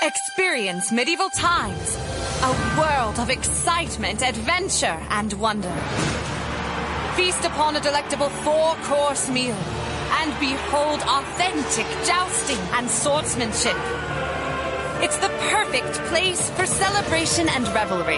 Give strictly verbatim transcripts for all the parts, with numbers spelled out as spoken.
Experience medieval times, a world of excitement, adventure, and wonder. Feast upon a delectable four-course meal, and behold authentic jousting and swordsmanship. It's the perfect place for celebration and revelry.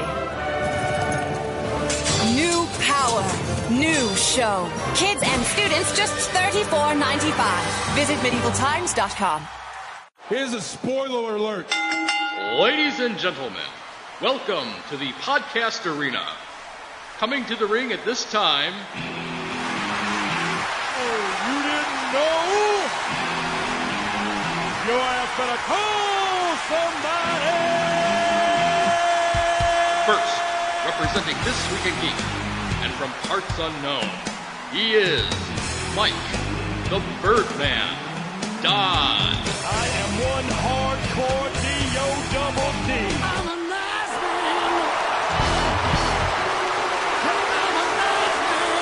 New power, new show. Kids and students just thirty-four ninety-five. Visit medieval times dot com. Here's a spoiler alert. Ladies and gentlemen, welcome to the podcast arena. Coming to the ring at this time. Oh, you didn't know? Your ass better call somebody. First, representing This Week in Geek, and from parts unknown, he is Mike, the Birdman Dodd. I am one hardcore D O double D. I'm a nice man. I'm a nice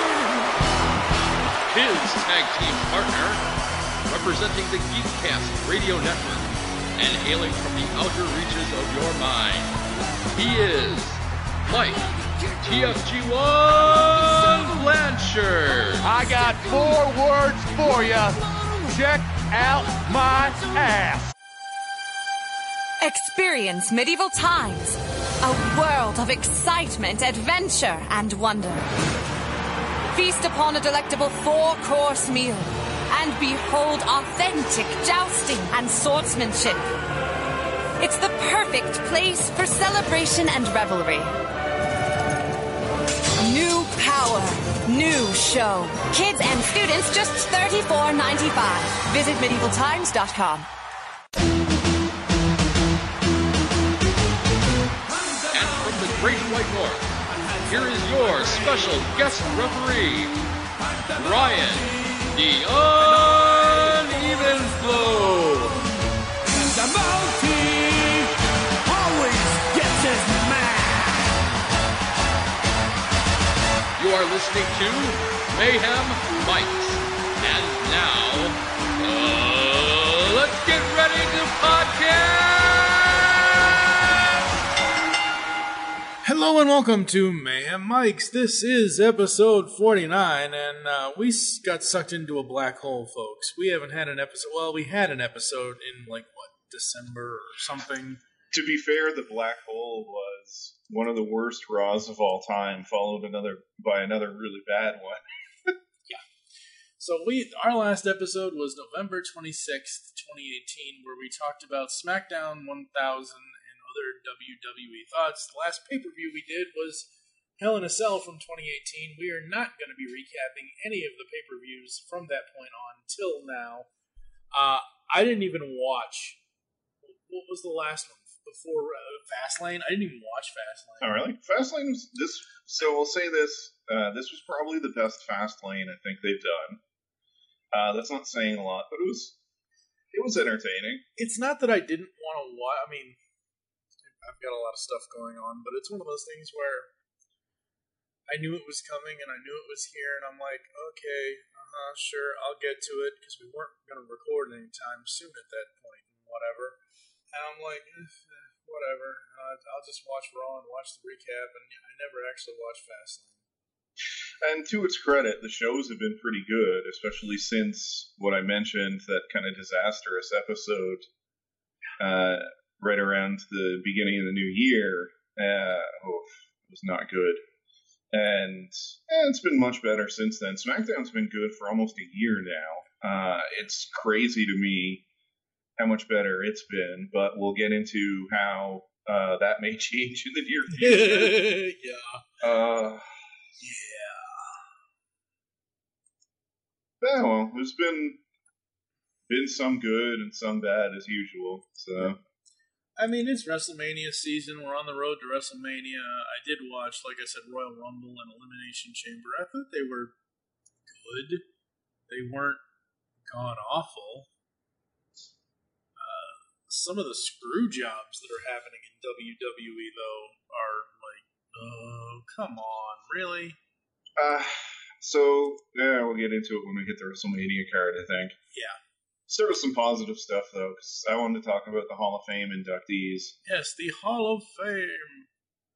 man. His tag team partner, representing the Geekcast radio network, and hailing from the outer reaches of your mind, he is Mike, T F G one Blanchard. I got four words for you. Check out my ass. Experience medieval times, a world of excitement, adventure, and wonder. Feast upon a delectable four-course meal, and behold authentic jousting and swordsmanship. It's the perfect place for celebration and revelry. New power, new show. Kids and students just thirty-four ninety-five. Visit medieval times dot com. And from the Great White North, here is your special guest referee, Ryan, the Uneven Flow. The Mountie always gets his man. You are listening to Mayhem Mics. And now, uh, let's get ready to podcast! Hello and welcome to Mayhem Mics. This is episode forty-nine, and uh, we s- got sucked into a black hole, folks. We haven't had an episode, well, we had an episode in, like, what, December or something? To be fair, the black hole was one of the worst Raws of all time, followed another by another really bad one. So we, our last episode was November twenty-sixth, twenty eighteen, where we talked about SmackDown one thousand and other W W E thoughts. The last pay-per-view we did was Hell in a Cell from twenty eighteen. We are not going to be recapping any of the pay-per-views from that point on till now. Uh, I didn't even watch. What was the last one? Before uh, Fastlane? I didn't even watch Fastlane. Oh, really? Fastlane was this. So we'll say this. Uh, this was probably the best Fastlane I think they've done. Uh, that's not saying a lot, but it was it was entertaining. It's not that I didn't want to watch. I mean, I've got a lot of stuff going on, but it's one of those things where I knew it was coming and I knew it was here, and I'm like, okay, uh-huh, sure, I'll get to it, because we weren't going to record anytime soon at that point, and whatever. And I'm like, eh, eh, whatever, uh, I'll just watch Raw and watch the recap, and I never actually watched Fastlane. And to its credit, the shows have been pretty good, especially since what I mentioned, that kind of disastrous episode uh, right around the beginning of the new year. Uh, oh, it was not good. And eh, it's been much better since then. SmackDown's been good for almost a year now. Uh, it's crazy to me how much better it's been, but we'll get into how uh, that may change in the near future. yeah. Uh, Yeah. Yeah, well, there's been been some good and some bad as usual. So I mean, it's WrestleMania season. We're on the road to WrestleMania. I did watch, like I said, Royal Rumble and Elimination Chamber. I thought they were good. They weren't god awful. Uh, some of the screw jobs that are happening in W W E, though, are like, oh, come on, really? Uh, so, yeah, we'll get into it when we hit the WrestleMania card, I think. Yeah. start with some positive stuff, though, because I wanted to talk about the Hall of Fame inductees. Yes, the Hall of Fame.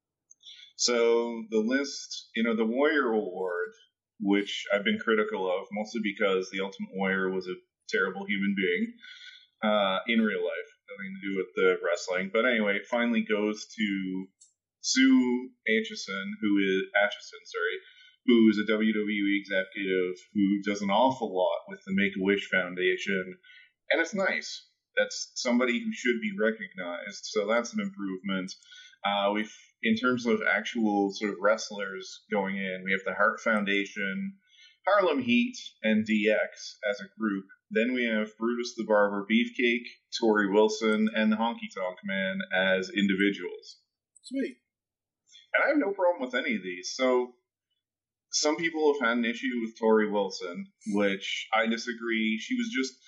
So the list, you know, the Warrior Award, which I've been critical of, mostly because the Ultimate Warrior was a terrible human being uh, in real life, nothing to do with the wrestling. But anyway, it finally goes to Sue Aitchison, who is Aitchison, sorry, who is a W W E executive who does an awful lot with the Make-A-Wish Foundation, and it's nice. That's somebody who should be recognized, so that's an improvement. Uh, we've, in terms of actual sort of wrestlers going in, we have the Hart Foundation, Harlem Heat, and D X as a group. Then we have Brutus the Barber Beefcake, Torrie Wilson, and the Honky Tonk Man as individuals. Sweet. And I have no problem with any of these. So, some people have had an issue with Torrie Wilson, which I disagree. She was just,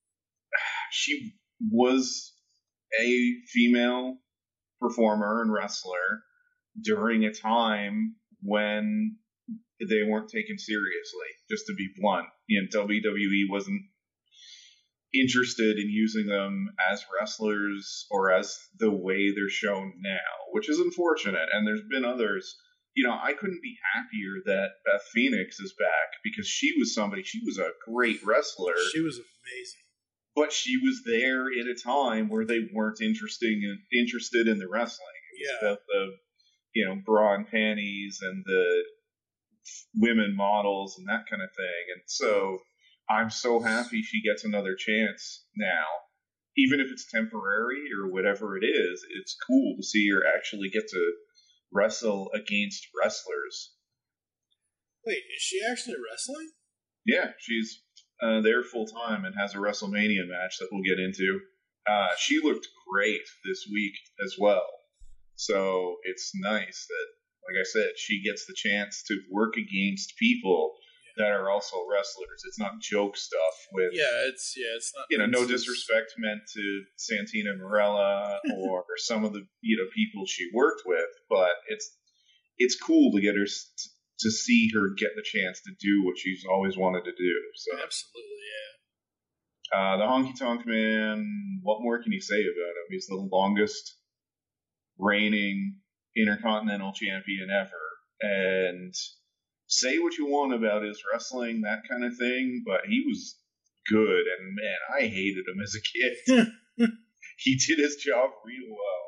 she was a female performer and wrestler during a time when they weren't taken seriously, just to be blunt. You know, W W E wasn't interested in using them as wrestlers or as the way they're shown now, which is unfortunate. And there's been others. You know, I couldn't be happier that Beth Phoenix is back, because she was somebody, she was a great wrestler. She was amazing. But she was there at a time where they weren't interesting in, interested in the wrestling. It was Yeah. about the, you know, bra and panties and the women models and that kind of thing. And so I'm so happy she gets another chance now. Even if it's temporary or whatever it is, it's cool to see her actually get to wrestle against wrestlers. Wait, is she actually wrestling? Yeah, she's uh, there full time and has a WrestleMania match that we'll get into. Uh, she looked great this week as well. So it's nice that, like I said, she gets the chance to work against people that are also wrestlers. It's not joke stuff with, Yeah, it's yeah, it's not. you know, no it's- disrespect meant to Santina Marella or some of the, you know, people she worked with, but it's it's cool to get her s- to see her get the chance to do what she's always wanted to do. So Absolutely, yeah. uh, the Honky Tonk Man, what more can you say about him? He's the longest reigning Intercontinental Champion ever, and say what you want about his wrestling, that kind of thing, but he was good, and man, I hated him as a kid. He did his job real well.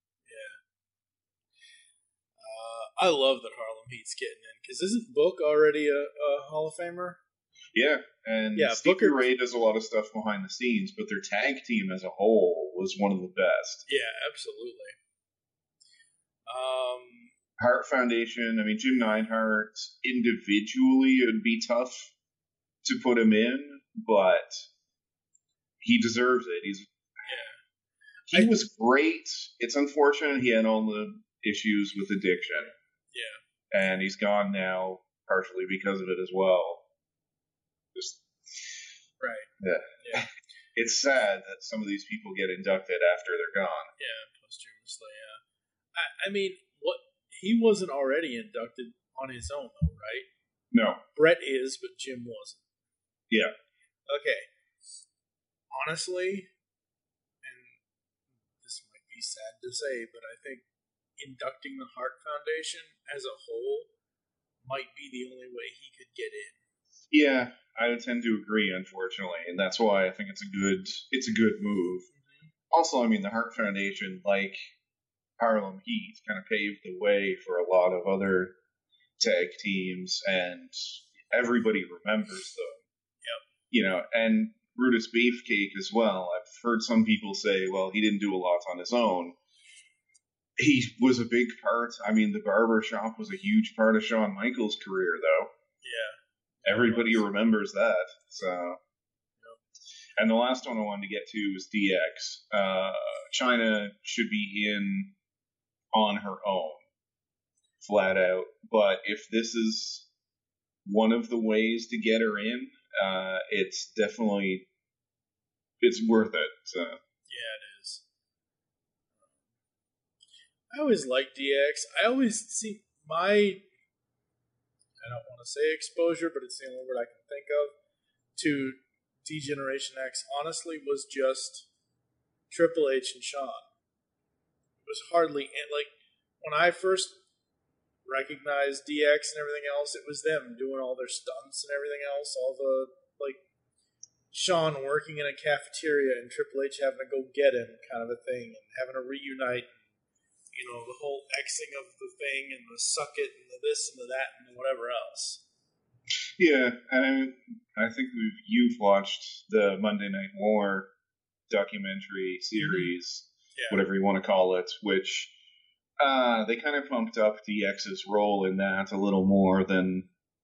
Uh, I love that Harlem Heat's getting in, because isn't Book already a, a Hall of Famer? Yeah, and Yeah, Stevie Booker- Ray does a lot of stuff behind the scenes, but their tag team as a whole was one of the best. Yeah, absolutely. Um, Hart Foundation, I mean, Jim Neidhart, individually, it would be tough to put him in, but he deserves it. He's yeah, He I- was great. It's unfortunate he had all the issues with addiction. yeah. And he's gone now, partially because of it as well. Just, Right. yeah. Yeah. It's sad that some of these people get inducted after they're gone. Yeah, posthumously, yeah. I, I mean, what he wasn't already inducted on his own, though, right? No. Brett is, but Jim wasn't. Yeah. Okay. Honestly, and this might be sad to say, but I think inducting the Hart Foundation as a whole might be the only way he could get in. Yeah, I tend to agree, unfortunately, and that's why I think it's a good it's a good move. Mm-hmm. Also, I mean, the Hart Foundation, like Harlem Heat, kind of paved the way for a lot of other tag teams, and everybody remembers them. Yep. You know, and Brutus Beefcake as well. I've heard some people say, well, he didn't do a lot on his own. He was a big part. I mean, the barber shop was a huge part of Shawn Michaels' career, though. Yeah. Everybody remembers that. So, and the last one I wanted to get to was D X. Uh, China should be in on her own, flat out. But if this is one of the ways to get her in, uh, it's definitely it's worth it. So. Yeah, it is. I always liked D X. I always see my, I don't want to say exposure, but it's the only word I can think of, to D-Generation X honestly was just Triple H and Shawn. It was hardly, like, when I first recognized D X and everything else, it was them doing all their stunts and everything else, all the, like, Shawn working in a cafeteria and Triple H having to go get him kind of a thing, and having to reunite, you know, the whole Xing of the thing and the suck it and the this and the that and whatever else. Yeah, and I, I think we've you've watched the Monday Night War documentary series, yeah. whatever you want to call it, which uh, they kind of pumped up D X's role in that a little more than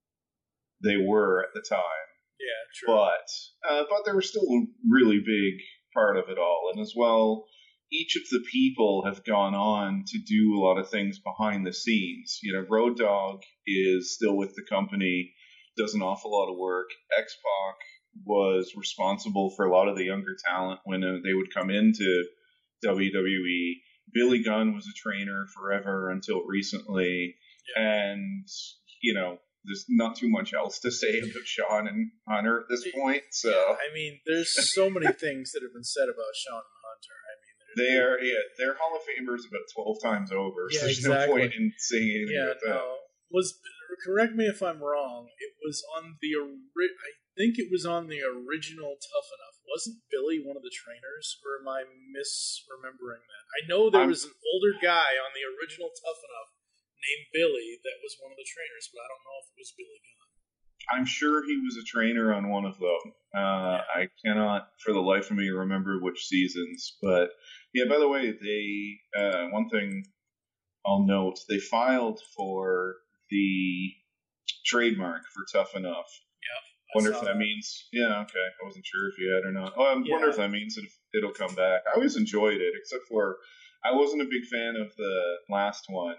they were at the time. Yeah, true. But uh, but they were still a really big part of it all, and as well, each of the people have gone on to do a lot of things behind the scenes. You know, Road Dogg is still with the company, does an awful lot of work. X-Pac was responsible for a lot of the younger talent when uh, they would come into W W E. Billy Gunn was a trainer forever until recently, yeah. and you know, there's not too much else to say about Shawn and Hunter at this point. So yeah, I mean, there's so many things that have been said about Shawn and Hunter. I mean, they are yeah, they're Hall of Famers about twelve times over. Yeah, so there's exactly. no point in saying anything yeah, about that. No. Was correct me if I'm wrong. It was on the ori- I think it was on the original Tough Enough. Wasn't Billy one of the trainers, or am I misremembering that? I know there I'm, was an older guy on the original Tough Enough named Billy that was one of the trainers, but I don't know if it was Billy Gunn. I'm sure he was a trainer on one of them. Uh, yeah. I cannot, for the life of me, remember which seasons. But yeah, by the way, they uh, one thing I'll note: they filed for the trademark for Tough Enough. Yeah. Wonder if that, that means. Yeah, okay. I wasn't sure if you had or not. Oh, I yeah. wonder if that means that it'll come back. I always enjoyed it, except for I wasn't a big fan of the last one.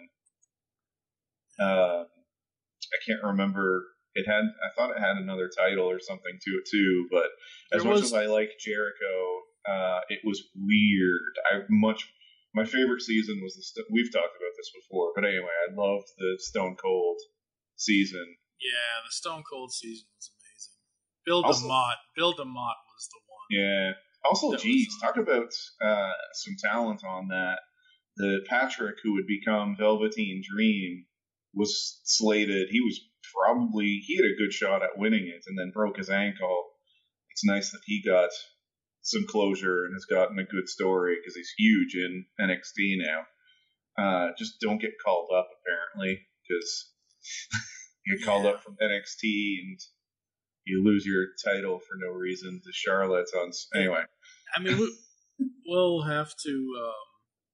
Uh, I can't remember. It had. I thought it had another title or something to it too. But as there much was... as I like Jericho, uh, it was weird. I much. My favorite season was the. St- We've talked about this before, but anyway, I loved the Stone Cold season. Yeah, the Stone Cold season was amazing. Bill also, DeMott. Bill DeMott was the one. Yeah. Also, geez, talk about uh, some talent on that. The Patrick who would become Velveteen Dream was slated. He was probably he had a good shot at winning it, and then broke his ankle. It's nice that he got some closure and has gotten a good story because he's huge in N X T now. Uh, just don't get called up apparently, because you get called yeah. up from N X T and you lose your title for no reason to Charlotte. On anyway. I mean, we'll have to um,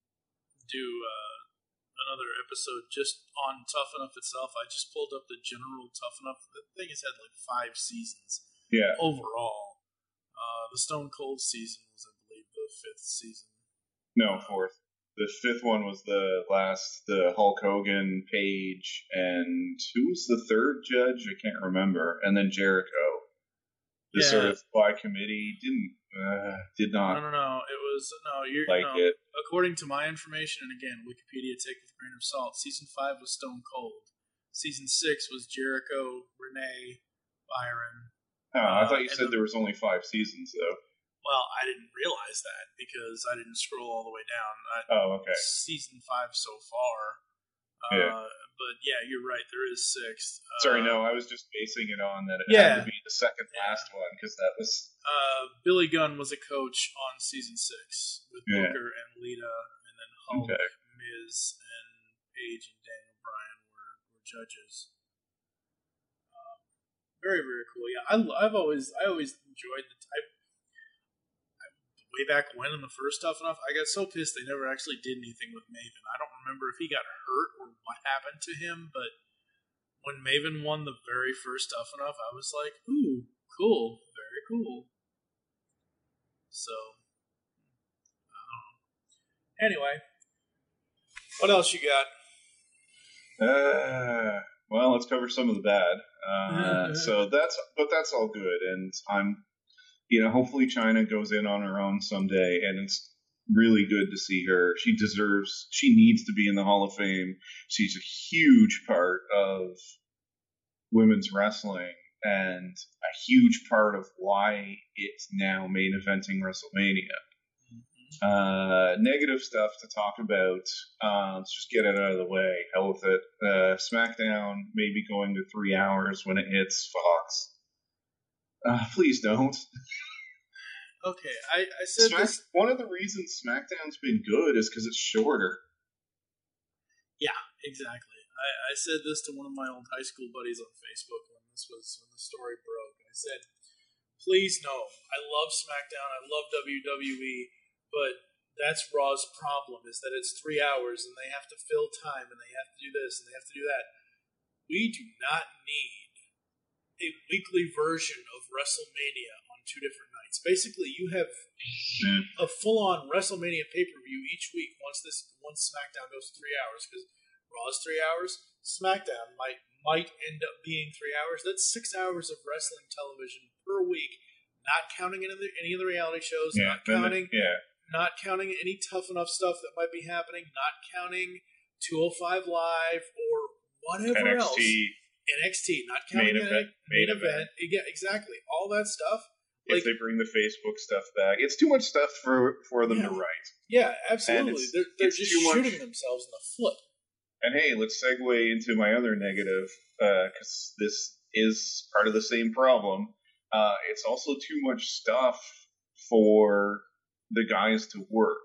do uh, another episode just on Tough Enough itself. I just pulled up the general Tough Enough. The thing has had like five seasons. Yeah. Overall, uh, the Stone Cold season was, I believe, the fifth season. No, fourth. The fifth one was the last, the Hulk Hogan, Page, and who was the third judge? I can't remember. And then Jericho. The yeah. sort of by committee didn't, uh, did not. No, no, no. It was, no, you're, like no. it. According to my information, and again, Wikipedia take with a grain of salt, season five was Stone Cold. Season six was Jericho, Renee, Byron. Oh, I thought you uh, said the, there was only five seasons, though. Well, I didn't realize that because I didn't scroll all the way down. I, oh, okay. Season five so far. Uh, yeah. But yeah, you're right. There is six. Uh, Sorry, no, I was just basing it on that it yeah. had to be the second last yeah. one because that was. Uh, Billy Gunn was a coach on season six with yeah. Booker and Lita, and then Hulk, okay. Miz, and Page and Daniel Bryan were, were judges. Um, very very cool. Yeah, I, I've always I always enjoyed the type. Way back when in the first Tough Enough, I got so pissed they never actually did anything with Maven. I don't remember if he got hurt or what happened to him, but when Maven won the very first Tough Enough, I was like, ooh, cool, very cool. So, I don't know. Anyway, what else you got? Uh, well, let's cover some of the bad. Uh, so that's, but that's all good, and I'm. You know, hopefully China goes in on her own someday, and it's really good to see her. She deserves, she needs to be in the Hall of Fame. She's a huge part of women's wrestling, and I a huge part of why it's now main eventing WrestleMania. Uh, negative stuff to talk about. Uh, let's just get it out of the way. Hell with it. Uh, SmackDown may be going to three hours when it hits Fox. Uh, please don't. Okay, I, I said Smack- this. One of the reasons SmackDown's been good is because it's shorter. Yeah, exactly. I, I said this to one of my old high school buddies on Facebook when this was when the story broke. I said, please no, I love SmackDown, I love W W E, but that's Raw's problem, is that it's three hours and they have to fill time and they have to do this and they have to do that. We do not need a weekly version of WrestleMania on two different nights. Basically, you have a full-on WrestleMania pay-per-view each week once this once SmackDown goes three hours, because Raw's three hours, SmackDown might might end up being three hours. That's six hours of wrestling television per week, not counting any of the, any of the reality shows, Yeah, not then the- counting yeah. not counting any Tough Enough stuff that might be happening, not counting two oh five Live or whatever N X else. T. N X T, not counting Main event- main, main event. Yeah, exactly. All that stuff. If Like, they bring the Facebook stuff back, it's too much stuff for for them Yeah. to write. yeah, And absolutely. it's- They're, they're it's just too much- shooting themselves in the foot. And hey, let's segue into my other negative, because this is part of the same problem. Uh, it's also too much stuff for the guys to work.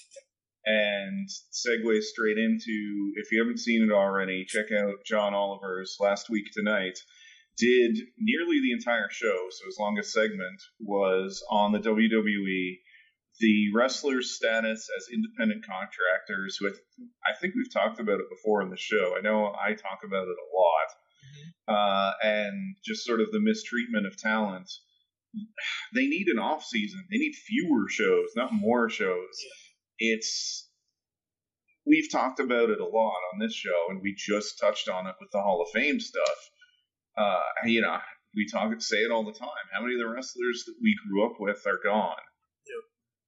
And segue straight into, if you haven't seen it already, check out John Oliver's Last Week Tonight. Did nearly the entire show, so his longest segment was on the W W E, the wrestlers' status as independent contractors, who I, th- I think we've talked about it before in the show. I know I talk about it a lot. Uh, and just sort of the mistreatment of talent. They need an off season. They need fewer shows, not more shows. Yeah. It's we've talked about it a lot on this show, and we just touched on it with the Hall of Fame stuff. Uh, you know, we talk say it all the time. How many of the wrestlers that we grew up with are gone, Yep.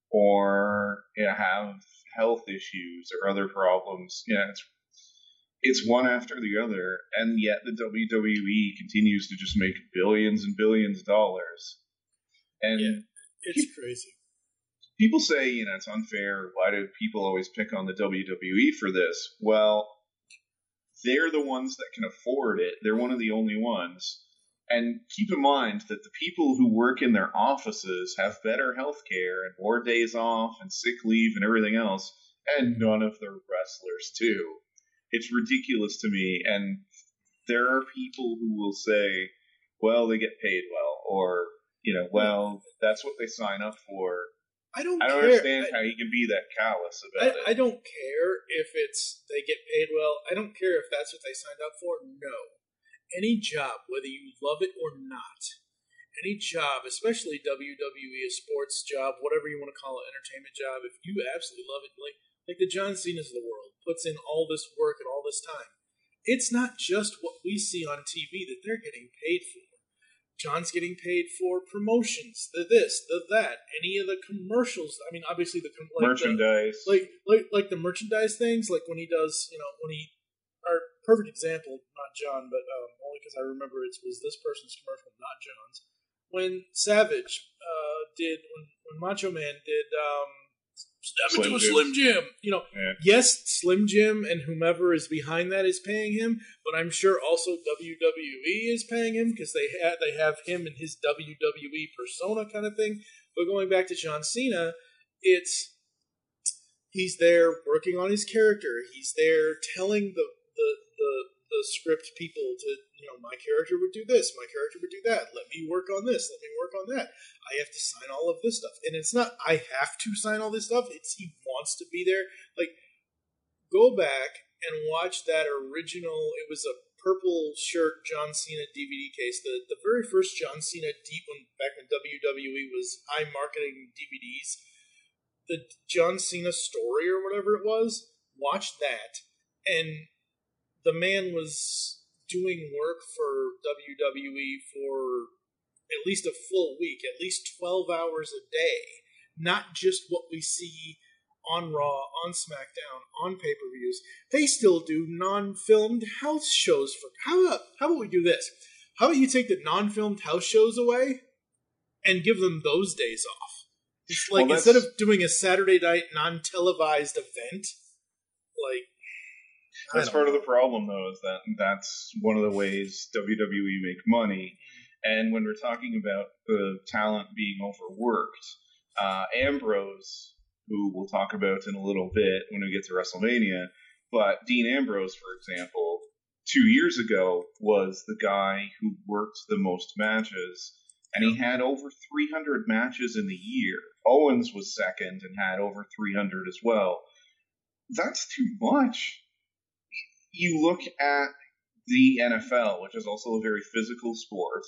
or you know, have health issues or other problems? Yeah, it's it's one after the other, and yet the W W E continues to just make billions and billions of dollars. And Yeah, it's crazy. people say, you know, it's unfair. Why do people always pick on the W W E for this? Well, they're the ones that can afford it. They're one of the only ones. And keep in mind that the people who work in their offices have better health care and more days off and sick leave and everything else, and none of the wrestlers do. It's ridiculous to me. And there are people who will say, well, they get paid well, or, you know, well, that's what they sign up for. I don't. I don't care. understand I, how you can be that callous I, about I it. don't care if it's they get paid well. I don't care if that's what they signed up for. No, any job, whether you love it or not, any job, especially W W E, a sports job, whatever you want to call it, entertainment job, if you absolutely love it, like like the John Cena's of the world, puts in all this work and all this time. It's not just what we see on T V that they're getting paid for. John's getting paid for promotions, the this, the that, any of the commercials. I mean, obviously the com- like Merchandise. the, like like like the merchandise things, like when he does, you know, when he. Our perfect example, not John, but um, only because I remember it was this person's commercial, not John's. When Savage uh, did, when, when Macho Man did um, Step Slim into a Jim. Slim Jim, you know, Yeah. yes, Slim Jim and whomever is behind that is paying him, but I'm sure also W W E is paying him because they ha- they have him and his W W E persona kind of thing. But going back to John Cena, it's he's there working on his character. He's there telling the the the, the script people to, you know, my character would do this, my character would do that. Let me work on this. Let me work on that. I have to sign all of this stuff, and it's not I have to sign all this stuff. It's he wants to be there. Like, go back and watch that original. It was a purple shirt John Cena D V D case. The the very first John Cena D when back when W W E was high marketing D V Ds. The John Cena story or whatever it was. Watch that, and the man was doing work for W W E for at least a full week, at least twelve hours a day. Not just what we see on Raw, on SmackDown, on pay-per-views. They still do non-filmed house shows for. How about how about we do this? How about you take the non-filmed house shows away and give them those days off? It's like, Well, instead of that's- doing a Saturday night non-televised event, like... I That's don't part of know. the problem, though, is that that's one of the ways W W E make money. And when we're talking about the talent being overworked, uh, Ambrose, who we'll talk about in a little bit when we get to WrestleMania, but Dean Ambrose, for example, two years ago was the guy who worked the most matches, and he had over three hundred matches in the year. Owens was second and had over three hundred as well. That's too much. You look at the N F L, which is also a very physical sport,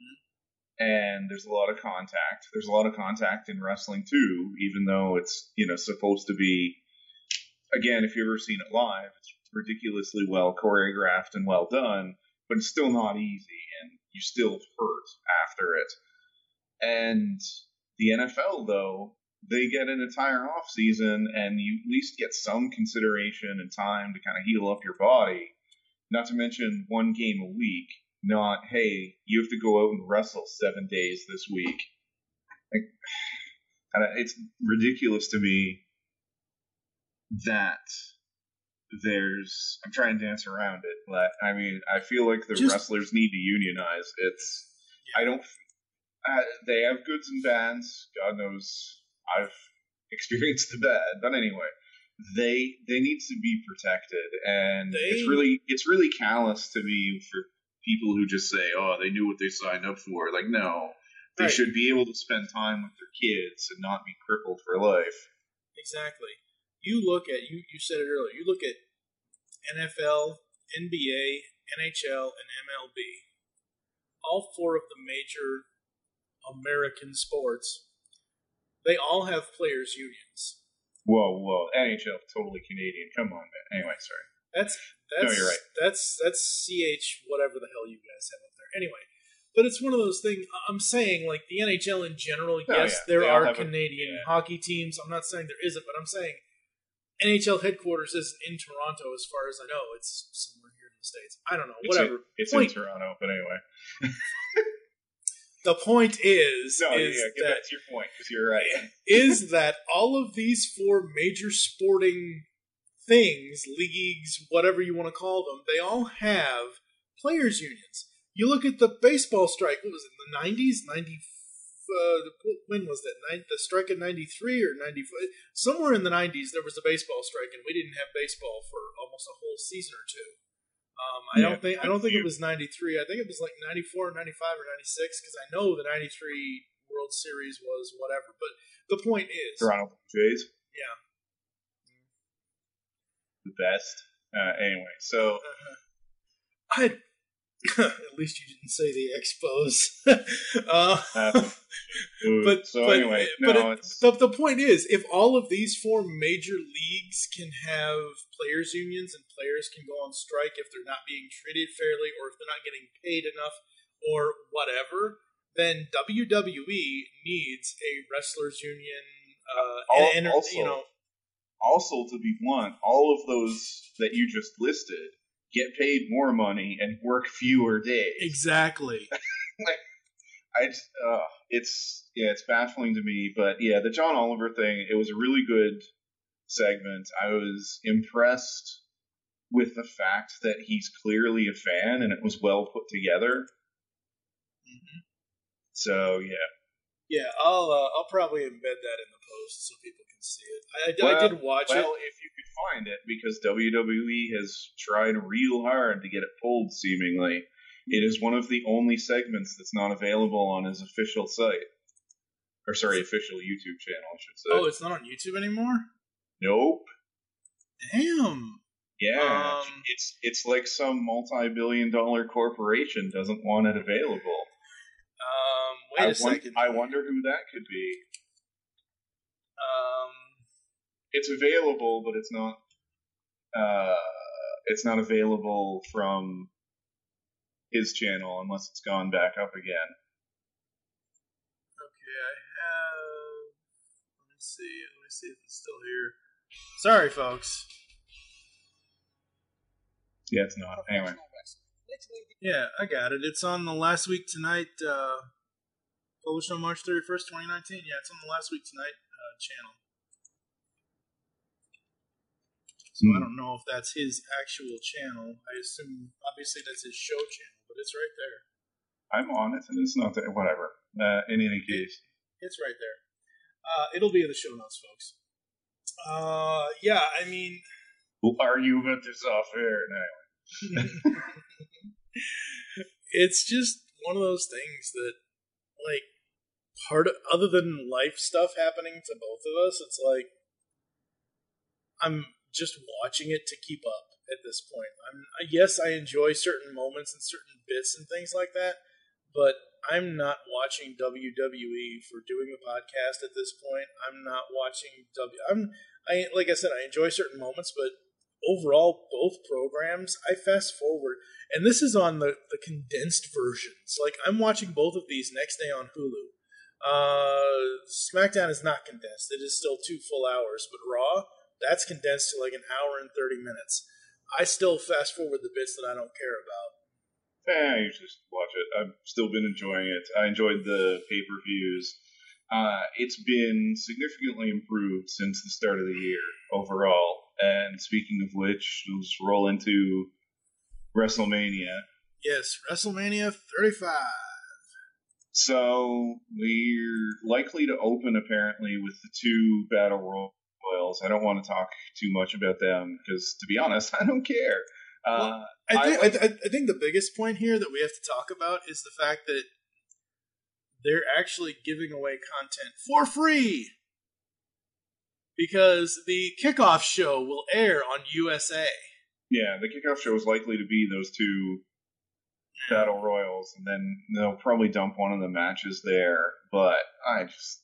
and there's a lot of contact. There's a lot of contact in wrestling too, even though it's, you know, supposed to be, again, if you've ever seen it live, it's ridiculously well choreographed and well done, but it's still not easy, and you still hurt after it. And the N F L, though, they get an entire off season, and you at least get some consideration and time to kind of heal up your body. Not to mention one game a week, not, hey, you have to go out and wrestle seven days this week. Like, and it's ridiculous to me that there's, I'm trying to dance around it, but I mean, I feel like the Just- wrestlers need to unionize. It's, I don't, uh, they have goods and bads. God knows I've experienced the bad, but anyway, they they need to be protected, and They- it's really it's really callous to me for people who just say, "Oh, they knew what they signed up for." Like, no, they Right. should be able to spend time with their kids and not be crippled for life. Exactly. You look at, you, you said it earlier, you look at N F L, N B A, N H L, and M L B. All four of the major American sports, they all have players' unions. Whoa, whoa, N H L totally Canadian. Come on, man. Anyway, sorry. That's that's you're right. that's that's C H whatever the hell you guys have up there. Anyway, but it's one of those things. I'm saying, like, the N H L in general. Oh, Yes, yeah. there They all are have a- Canadian yeah. hockey teams. I'm not saying there isn't, but I'm saying N H L headquarters is in Toronto, as far as I know. It's somewhere here in the States. I don't know. It's Whatever. in, it's Point- in Toronto, but anyway. The point is, No, is yeah, get that back to your point, because you're right. is that all of these four major sporting things, leagues, whatever you want to call them, they all have players' unions. You look at the baseball strike. What was it? The nineties, ninety. Uh, when was that? Nin- the strike in ninety-three or ninety-four? Somewhere in the nineties, there was a baseball strike, and we didn't have baseball for almost a whole season or two. Um, I Yeah, don't think I don't think it you- was ninety-three. I think it was like ninety-four, ninety-five, or ninety-six, because I know the ninety-three World Series was whatever. But the point is, Toronto Blue Jays, yeah, the best. Uh, anyway, so I at least you didn't say the Expos. uh, Uh, ooh, but so but, anyway, but no, it- it's the the point is, if all of these four major leagues can have players' unions and players can go on strike if they're not being treated fairly or if they're not getting paid enough or whatever, then W W E needs a wrestlers' union. Uh, Al- and, and also- you know, also, to be blunt, all of those that you just listed get paid more money and work fewer days. exactly. I just, uh, it's yeah, it's baffling to me. But yeah, the John Oliver thing, it was a really good segment. I was impressed with the fact that he's clearly a fan and it was well put together. Mhm. So yeah, Yeah, I'll uh, I'll probably embed that in the post so people can see it. I, I Well- did watch well, it. if you could find it, because W W E has tried real hard to get it pulled. Seemingly, it is one of the only segments that's not available on his official site, or sorry, official YouTube channel, I should say. Oh, it's not on YouTube anymore? Nope. Damn. Yeah, Um, it's it's like some multi-billion-dollar corporation doesn't want it available. Um, wait I a won- second. I wonder who that could be. Um, It's available, but it's not. Uh, it's not available from his channel unless it's gone back up again. okay, I have. Let me see. Let me see if it's still here. Sorry, folks. Yeah, it's not. Anyway. Professional wrestling, Yeah, I got it. It's on the Last Week Tonight, uh, published on March thirty-first, twenty nineteen. Yeah, it's on the Last Week Tonight uh, channel. So mm. I don't know if that's his actual channel. I assume, obviously, that's his show channel, but it's right there. I'm on it, and it's not there. Whatever. Uh, in any case. It's right there. Uh, it'll be in the show notes, folks. Uh, yeah, I mean... We'll argue about this off air now. It's just one of those things that, like, part of, other than life stuff happening to both of us, it's like, I'm just watching it to keep up at this point. I'm, yes, I enjoy certain moments and certain bits and things like that, but I'm not watching W W E for doing a podcast at this point. I'm not watching W. I'm I like I said, I enjoy certain moments, but overall, both programs I fast forward, and this is on the, the condensed versions. Like I'm watching both of these next day on Hulu. Uh, SmackDown is not condensed; it is still two full hours. But Raw, that's condensed to like an hour and thirty minutes. I still fast forward the bits that I don't care about. Eh, you just watch it. I've still been enjoying it. I enjoyed the pay-per-views. Uh, it's been significantly improved since the start of the year overall. And speaking of which, let's roll into WrestleMania. Yes, WrestleMania thirty-five. So we're likely to open apparently with the two Battle Royals. I don't want to talk too much about them because, to be honest, I don't care. Uh, well, I, think, I, like, I, I think the biggest point here that we have to talk about is the fact that they're actually giving away content for free because the kickoff show will air on U S A. Yeah, the kickoff show is likely to be those two Battle Royals, and then they'll probably dump one of the matches there, but I just...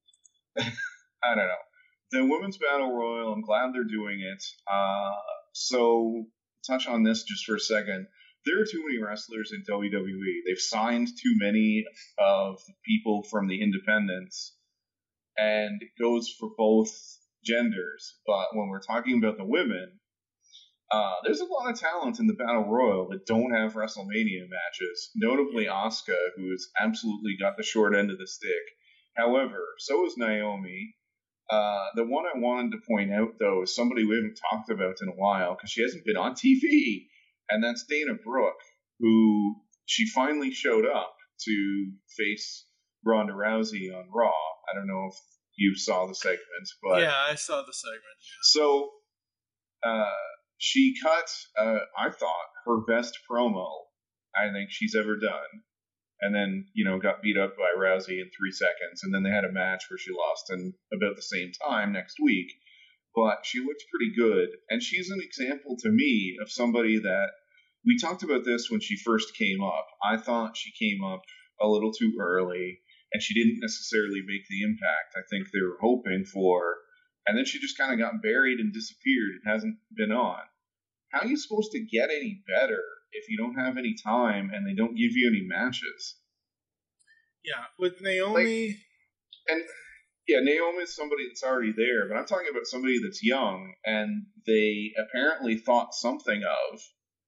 I don't know. The Women's Battle Royal, I'm glad they're doing it. Uh, so... touch on this just for a second. There are too many wrestlers in W W E. They've signed too many of the people from the independents, and it goes for both genders. But when we're talking about the women, uh, there's a lot of talent in the Battle Royal that don't have WrestleMania matches, notably Asuka, who has absolutely got the short end of the stick. However, so is Naomi. Uh, the one I wanted to point out, though, is somebody we haven't talked about in a while because she hasn't been on T V, and that's Dana Brooke, who she finally showed up to face Ronda Rousey on Raw. I don't know if you saw the segment, but yeah, I saw the segment. Yeah. So uh, she cut, uh, I thought, her best promo I think she's ever done. And then, you know, got beat up by Rousey in three seconds. And then they had a match where she lost in about the same time next week. But she looked pretty good. And she's an example to me of somebody that... We talked about this when she first came up. I thought she came up a little too early. And she didn't necessarily make the impact I think they were hoping for. And then she just kind of got buried and disappeared and hasn't been on. How are you supposed to get any better if you don't have any time and they don't give you any matches? Yeah, with Naomi... Like, and yeah, Naomi is somebody that's already there, but I'm talking about somebody that's young and they apparently thought something of,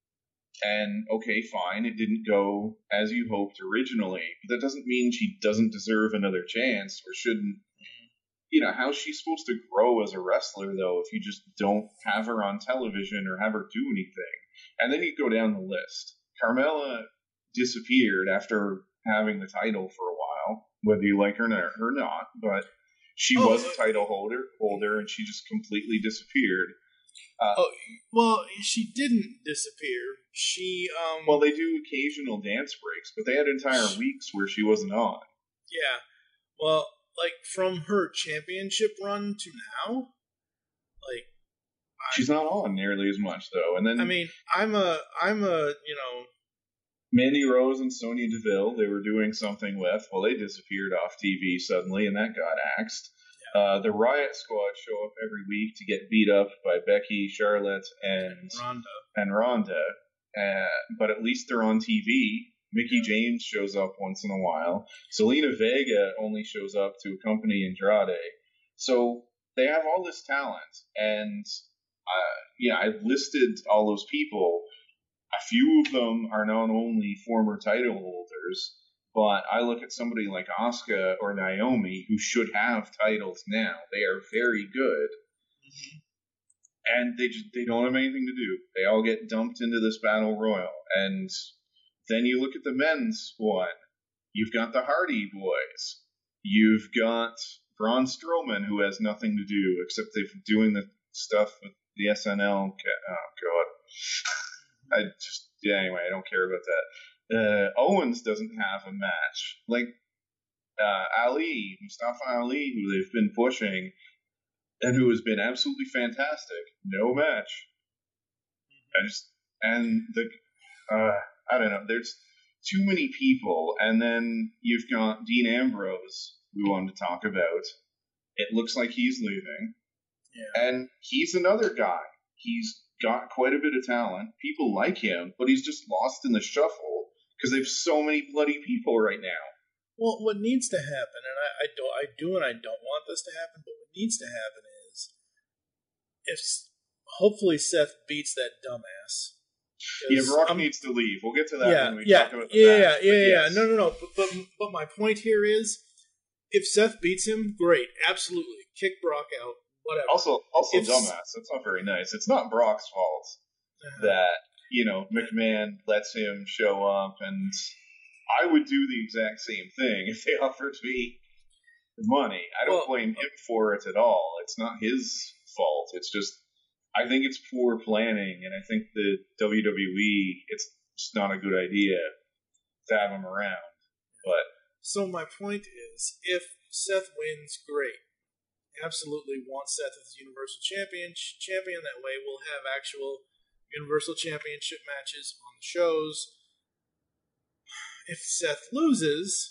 and okay, fine, it didn't go as you hoped originally, but that doesn't mean she doesn't deserve another chance or shouldn't. You know, how's she supposed to grow as a wrestler, though, if you just don't have her on television or have her do anything? And then you go down the list. Carmella disappeared after having the title for a while, whether you like her or not, but she oh, was a title holder, holder, and she just completely disappeared. Uh, oh, well, she didn't disappear. She, um... Well, they do occasional dance breaks, but they had entire she, weeks where she wasn't on. Yeah. Well, like, from her championship run to now, like... She's not on nearly as much, though. And then I mean, I'm a, I'm a, you know... Mandy Rose and Sonya Deville, they were doing something with. Well, they disappeared off T V suddenly, and that got axed. Yeah. Uh, the Riot Squad show up every week to get beat up by Becky, Charlotte, and... And Ronda. And Ronda. Uh, but at least they're on T V. Mickey James shows up once in a while. Selena Vega only shows up to accompany Andrade. So they have all this talent. And, uh, yeah, I've listed all those people. a few of them are not only former title holders, but I look at somebody like Asuka or Naomi who should have titles now. They are very good. Mm-hmm. And they just they don't have anything to do. They all get dumped into this battle royal. And then you look at the men's one. You've got the Hardy Boys. You've got Braun Strowman, who has nothing to do except they're doing the stuff with the S N L. Oh, God. I just, yeah, anyway, I don't care about that. Uh, Owens doesn't have a match. Like, uh, Ali, Mustafa Ali, who they've been pushing, and who has been absolutely fantastic. No match. I just, and the, uh, I don't know, there's too many people, and then you've got Dean Ambrose, we wanted to talk about. It looks like he's leaving. Yeah. And he's another guy. He's got quite a bit of talent. People like him, but he's just lost in the shuffle because they have so many bloody people right now. Well, what needs to happen, and I, I, do, I do and I don't want this to happen, but what needs to happen is if hopefully Seth beats that dumbass. Yeah, Brock I'm, needs to leave. We'll get to that yeah, when we yeah, talk about the yeah, match. Yeah, yeah, yes. yeah. No, no, no. But, but, but my point here is if Seth beats him, great. Absolutely. Kick Brock out. Whatever. Also, also if, dumbass. That's not very nice. It's not Brock's fault uh-huh. that, you know, McMahon lets him show up, and I would do the exact same thing if they offered me the money. I don't well, blame him for it at all. It's not his fault. It's just, I think it's poor planning, and I think the W W E, it's just not a good idea to have him around. But so my point is, if Seth wins, great. Absolutely want Seth as Universal Champion. Champion that way, we'll have actual Universal Championship matches on the shows. If Seth loses,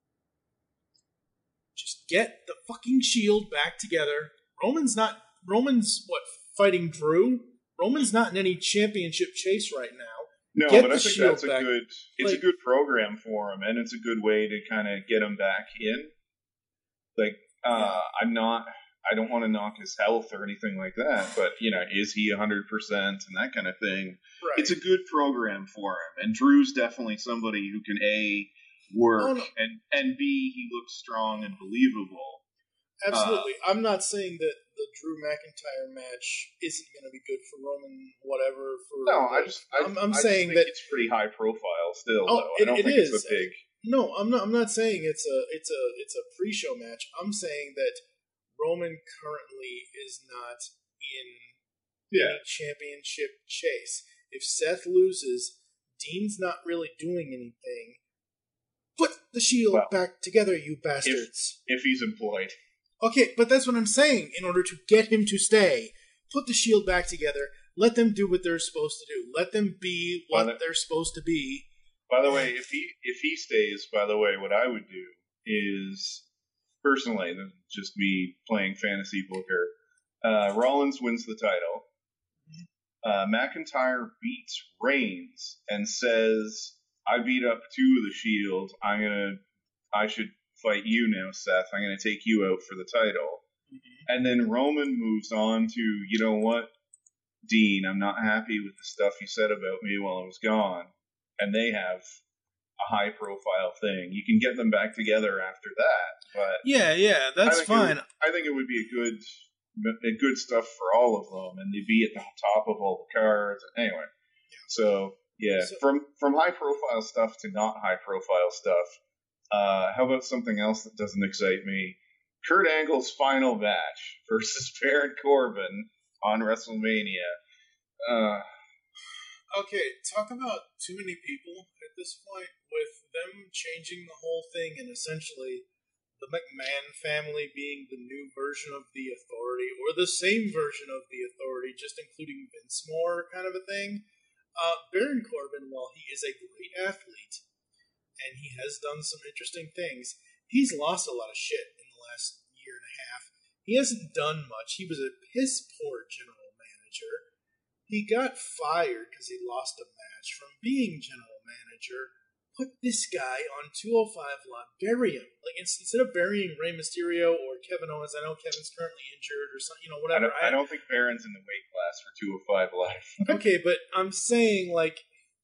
just get the fucking Shield back together. Roman's not. Roman's what fighting Drew. Roman's not in any championship chase right now. No, get but I think that's a back. good. It's like, a good program for him, and it's a good way to kind of get him back in. Like. Uh, I'm not, I don't want to knock his health or anything like that, but, you know, is he one hundred percent and that kind of thing? Right. It's a good program for him, and Drew's definitely somebody who can, A, work, oh, no. and, and B, he looks strong and believable. Absolutely. Uh, I'm not saying that the Drew McIntyre match isn't going to be good for Roman, whatever. For no, the, I just, I, I'm, I'm I saying just think that it's pretty high profile still, oh, though. It, I don't it think is. it's a big... No, I'm not. I'm not saying it's a it's a it's a pre-show match. I'm saying that Roman currently is not in yeah. any championship chase. If Seth loses, Dean's not really doing anything. Put the Shield well, back together, you bastards. If, if he's employed. Okay, but that's what I'm saying. In order to get him to stay, put the Shield back together. Let them do what they're supposed to do. Let them be what well, they're supposed to be. By the way, if he if he stays, by the way, what I would do is, personally, just me playing fantasy booker, uh, Rollins wins the title. Uh, McIntyre beats Reigns and says, "I beat up two of the Shield. I'm gonna, I should fight you now, Seth. I'm gonna take you out for the title." Mm-hmm. And then Roman moves on to, you know what, Dean, I'm not happy with the stuff you said about me while I was gone. And they have a high-profile thing. You can get them back together after that, but yeah, yeah, that's I fine. Would, I think it would be a good, a good stuff for all of them, and they'd be at the top of all the cards. Anyway, yeah. so yeah, so, from from high-profile stuff to not high-profile stuff. Uh, how about something else that doesn't excite me? Kurt Angle's final match versus Baron Corbin on WrestleMania. Uh, Okay, talk about too many people at this point, with them changing the whole thing and essentially the McMahon family being the new version of the Authority, or the same version of the Authority, just including Vince more kind of a thing. Uh, Baron Corbin, while he is a great athlete, and he has done some interesting things, he's lost a lot of shit in the last year and a half. He hasn't done much. He was a piss-poor general manager. He got fired because he lost a match from being general manager. Put this guy on two oh five Live. Bury him. Like, instead of burying Rey Mysterio or Kevin Owens, I know Kevin's currently injured or something, you know, whatever. I don't, I don't think Baron's in the weight class for two oh five Live. Okay, but I'm saying, like,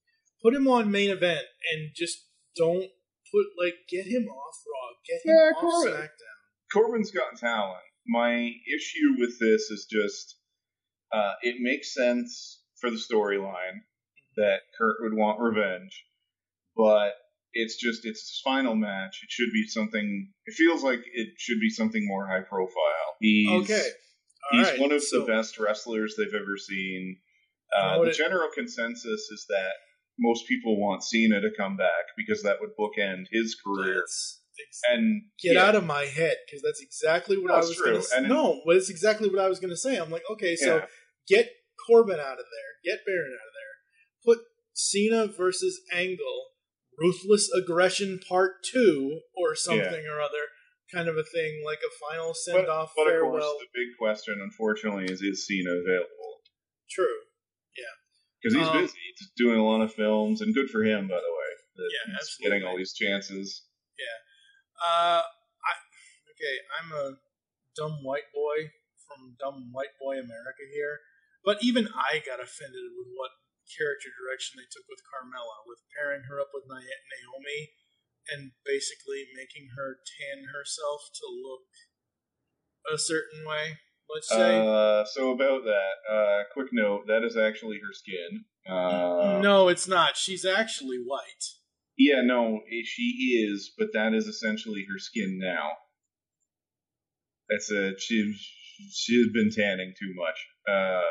put him on main event and just don't put, like, get him off Raw. Get him Yeah, off Corbin. SmackDown. Corbin's got talent. My issue with this is just uh, it makes sense for the storyline that Kurt would want revenge, but it's just it's his final match. It should be something. It feels like it should be something more high profile. He's Okay. All he's right, one of so- the best wrestlers they've ever seen. You Uh, know what the it- general consensus is that most people want Cena to come back because that would bookend his career. That's ex- And Get yeah, out of my head, because that's exactly what I That's was true, going to say. and it- No, but it's exactly what I was going to say. I'm like, okay, so Yeah. get Corbin out of there. Get Baron out of there. Put Cena versus Angle, Ruthless Aggression Part two, or something or other, kind of a thing, like a final but, send-off, but of farewell. course, the big question, unfortunately, is is Cena available? True. Because he's Um, busy, he's doing a lot of films, and good for him, by the way. That Yeah, he's absolutely. getting all these chances. Uh, I okay. I'm a dumb white boy from dumb white boy America here, but even I got offended with what character direction they took with Carmella, with pairing her up with Na- Naomi and basically making her tan herself to look a certain way. Let's say Uh, so about that, uh, quick note: that is actually her skin. Uh, no, it's not. She's actually white. Yeah, no, eh, she is, but that is essentially her skin now. That's a she. She's been tanning too much. Uh,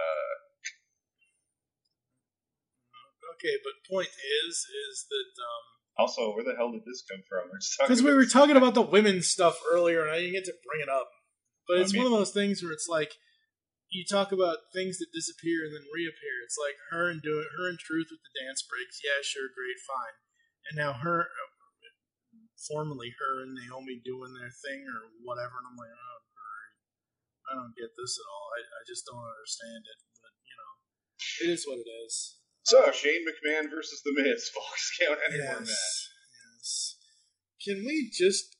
Okay, but point is, is that um. also, where the hell did this come from? We're just talking Because we about- were talking about the women's stuff earlier, and I didn't get to bring it up. But I it's mean- one of those things where it's like you talk about things that disappear and then reappear. It's like her and doing her and Truth with the dance breaks. Yeah, sure, great, fine. And now her, formerly her and Naomi doing their thing or whatever, and I'm like, oh, great. I don't get this at all. I, I just don't understand it. But you know, it is what it is. So, Shane McMahon versus The Miz. Fox count anywhere match. Yes. Can we just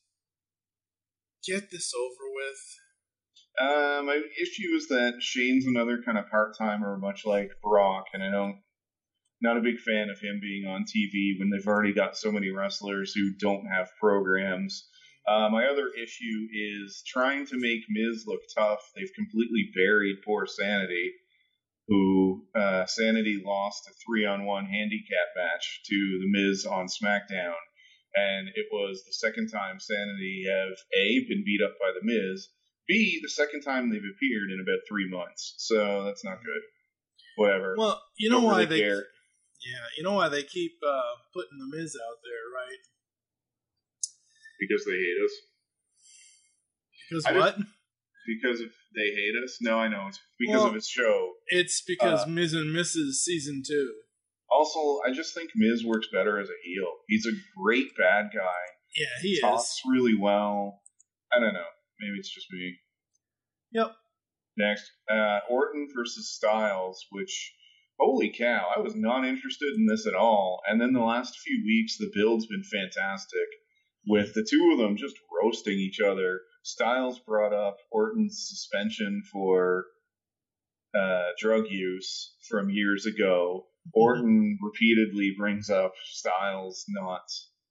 get this over with? Uh, my issue is that Shane's another kind of part timer, much like Brock, and I don't, not a big fan of him being on T V when they've already got so many wrestlers who don't have programs. Uh, my other issue is trying to make Miz look tough. They've completely buried poor Sanity, who uh, Sanity lost a three-on-one handicap match to The Miz on SmackDown, and it was the second time Sanity have A, been beat up by The Miz, B, the second time they've appeared in about three months. So that's not good. Whatever. Well, you know Don't why really they care. Yeah, you know why they keep uh, putting the Miz out there, right? Because they hate us. Because I what? Because if they hate us? No, I know. It's because Well- of his show. It's because Uh, Miz and Missus season two. Also, I just think Miz works better as a heel. He's a great bad guy. Yeah, he Talks is. really well. I don't know. Maybe it's just me. Yep. Next, uh, Orton versus Styles, which, holy cow, I was not interested in this at all. And then the last few weeks, the build's been fantastic, with the two of them just roasting each other. Styles brought up Orton's suspension for uh, drug use from years ago. Orton repeatedly brings up Styles not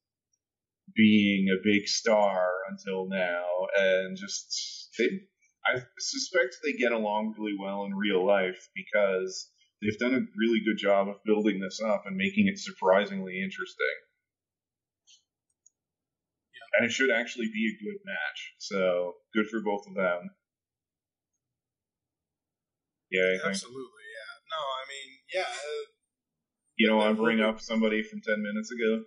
being a big star until now, and just they, I suspect they get along really well in real life because they've done a really good job of building this up and making it surprisingly interesting. And it should actually be a good match, so good for both of them. Yeah, anything? Absolutely, yeah. No, I mean, yeah. uh, You don't want to bring up somebody from ten minutes ago?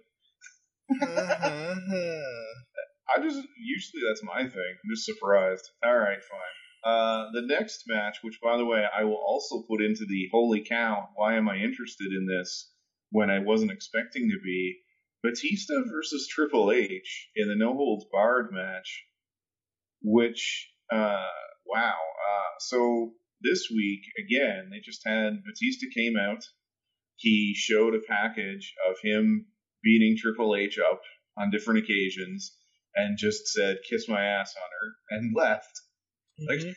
I just usually that's my thing. I'm just surprised. All right, fine. Uh, the next match, which by the way I will also put into the holy cow, why am I interested in this when I wasn't expecting to be? Batista versus Triple H in the No Holds Barred match, which uh, wow. Uh, so this week again, they just had Batista came out. He showed a package of him beating Triple H up on different occasions and just said, kiss my ass on her, and left. Like, Mhm.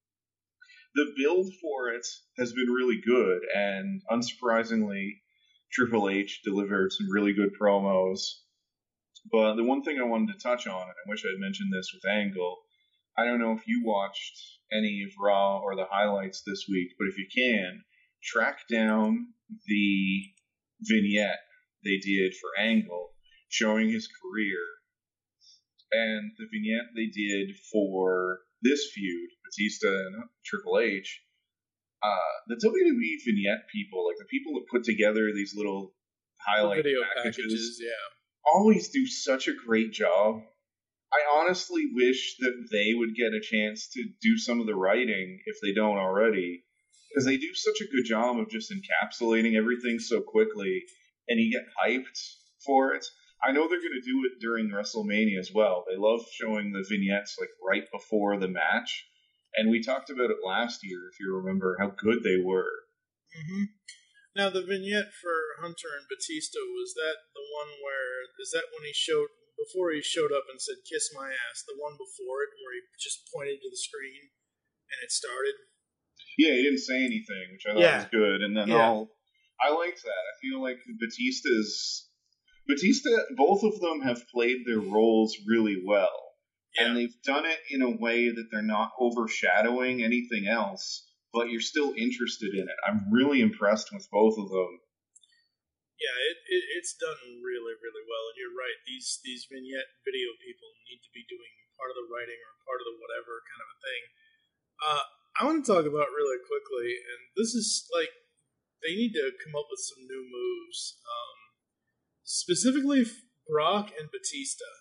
the build for it has been really good, and unsurprisingly, Triple H delivered some really good promos. But the one thing I wanted to touch on, and I wish I had mentioned this with Angle, I don't know if you watched any of Raw or the highlights this week, but if you can, track down the vignette they did for Angle showing his career, and the vignette they did for this feud, Batista and Triple H. Uh, the W W E vignette people, like the people that put together these little highlight Video packages, packages, yeah. always do such a great job. I honestly wish that they would get a chance to do some of the writing if they don't already, because they do such a good job of just encapsulating everything so quickly, and you get hyped for it. I know they're going to do it during WrestleMania as well. They love showing the vignettes like right before the match, and we talked about it last year, if you remember, how good they were. Mm-hmm. Now, the vignette for Hunter and Batista, was that the one where, is that when he showed, before he showed up and said, "Kiss my ass," the one before it where he just pointed to the screen and it started? Yeah, he didn't say anything, which I thought Yeah. was good, and then Yeah. all, I liked that. I feel like Batista's, Batista, both of them have played their roles really well. Yeah. And they've done it in a way that they're not overshadowing anything else, but you're still interested in it. I'm really impressed with both of them. Yeah, it, it it's done really, really well. And you're right, these these vignette video people need to be doing part of the writing or part of the whatever kind of a thing. Uh, I want to talk about really quickly, and this is like, they need to come up with some new moves. Um, specifically, Brock and Batista.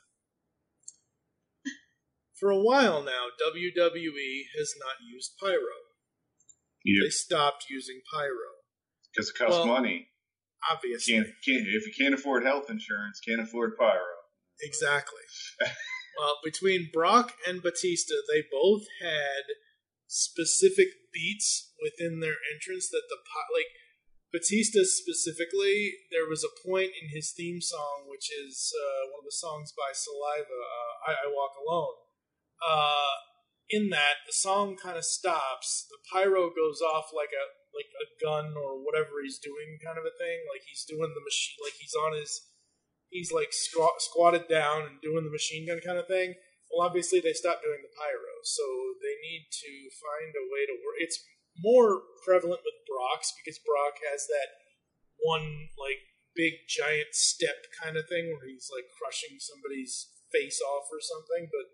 For a while now, W W E has not used pyro. Yeah. They stopped using pyro. Because it costs Well, money. Obviously. Can't, can't, if you can't afford health insurance, can't afford pyro. Exactly. Well, between Brock and Batista, they both had specific beats within their entrance that the pi- like Batista specifically, there was a point in his theme song, which is uh, one of the songs by Saliva, uh, I, I Walk Alone. Uh, in that, the song kind of stops, the pyro goes off like a like a gun or whatever he's doing, kind of a thing. Like he's doing the machine, like he's on his, he's like squat, squatted down and doing the machine gun kind of thing. Well, obviously they stopped doing the pyro, so they need to find a way to work. It's more prevalent with Brock's because Brock has that one like big giant step kind of thing where he's like crushing somebody's face off or something. But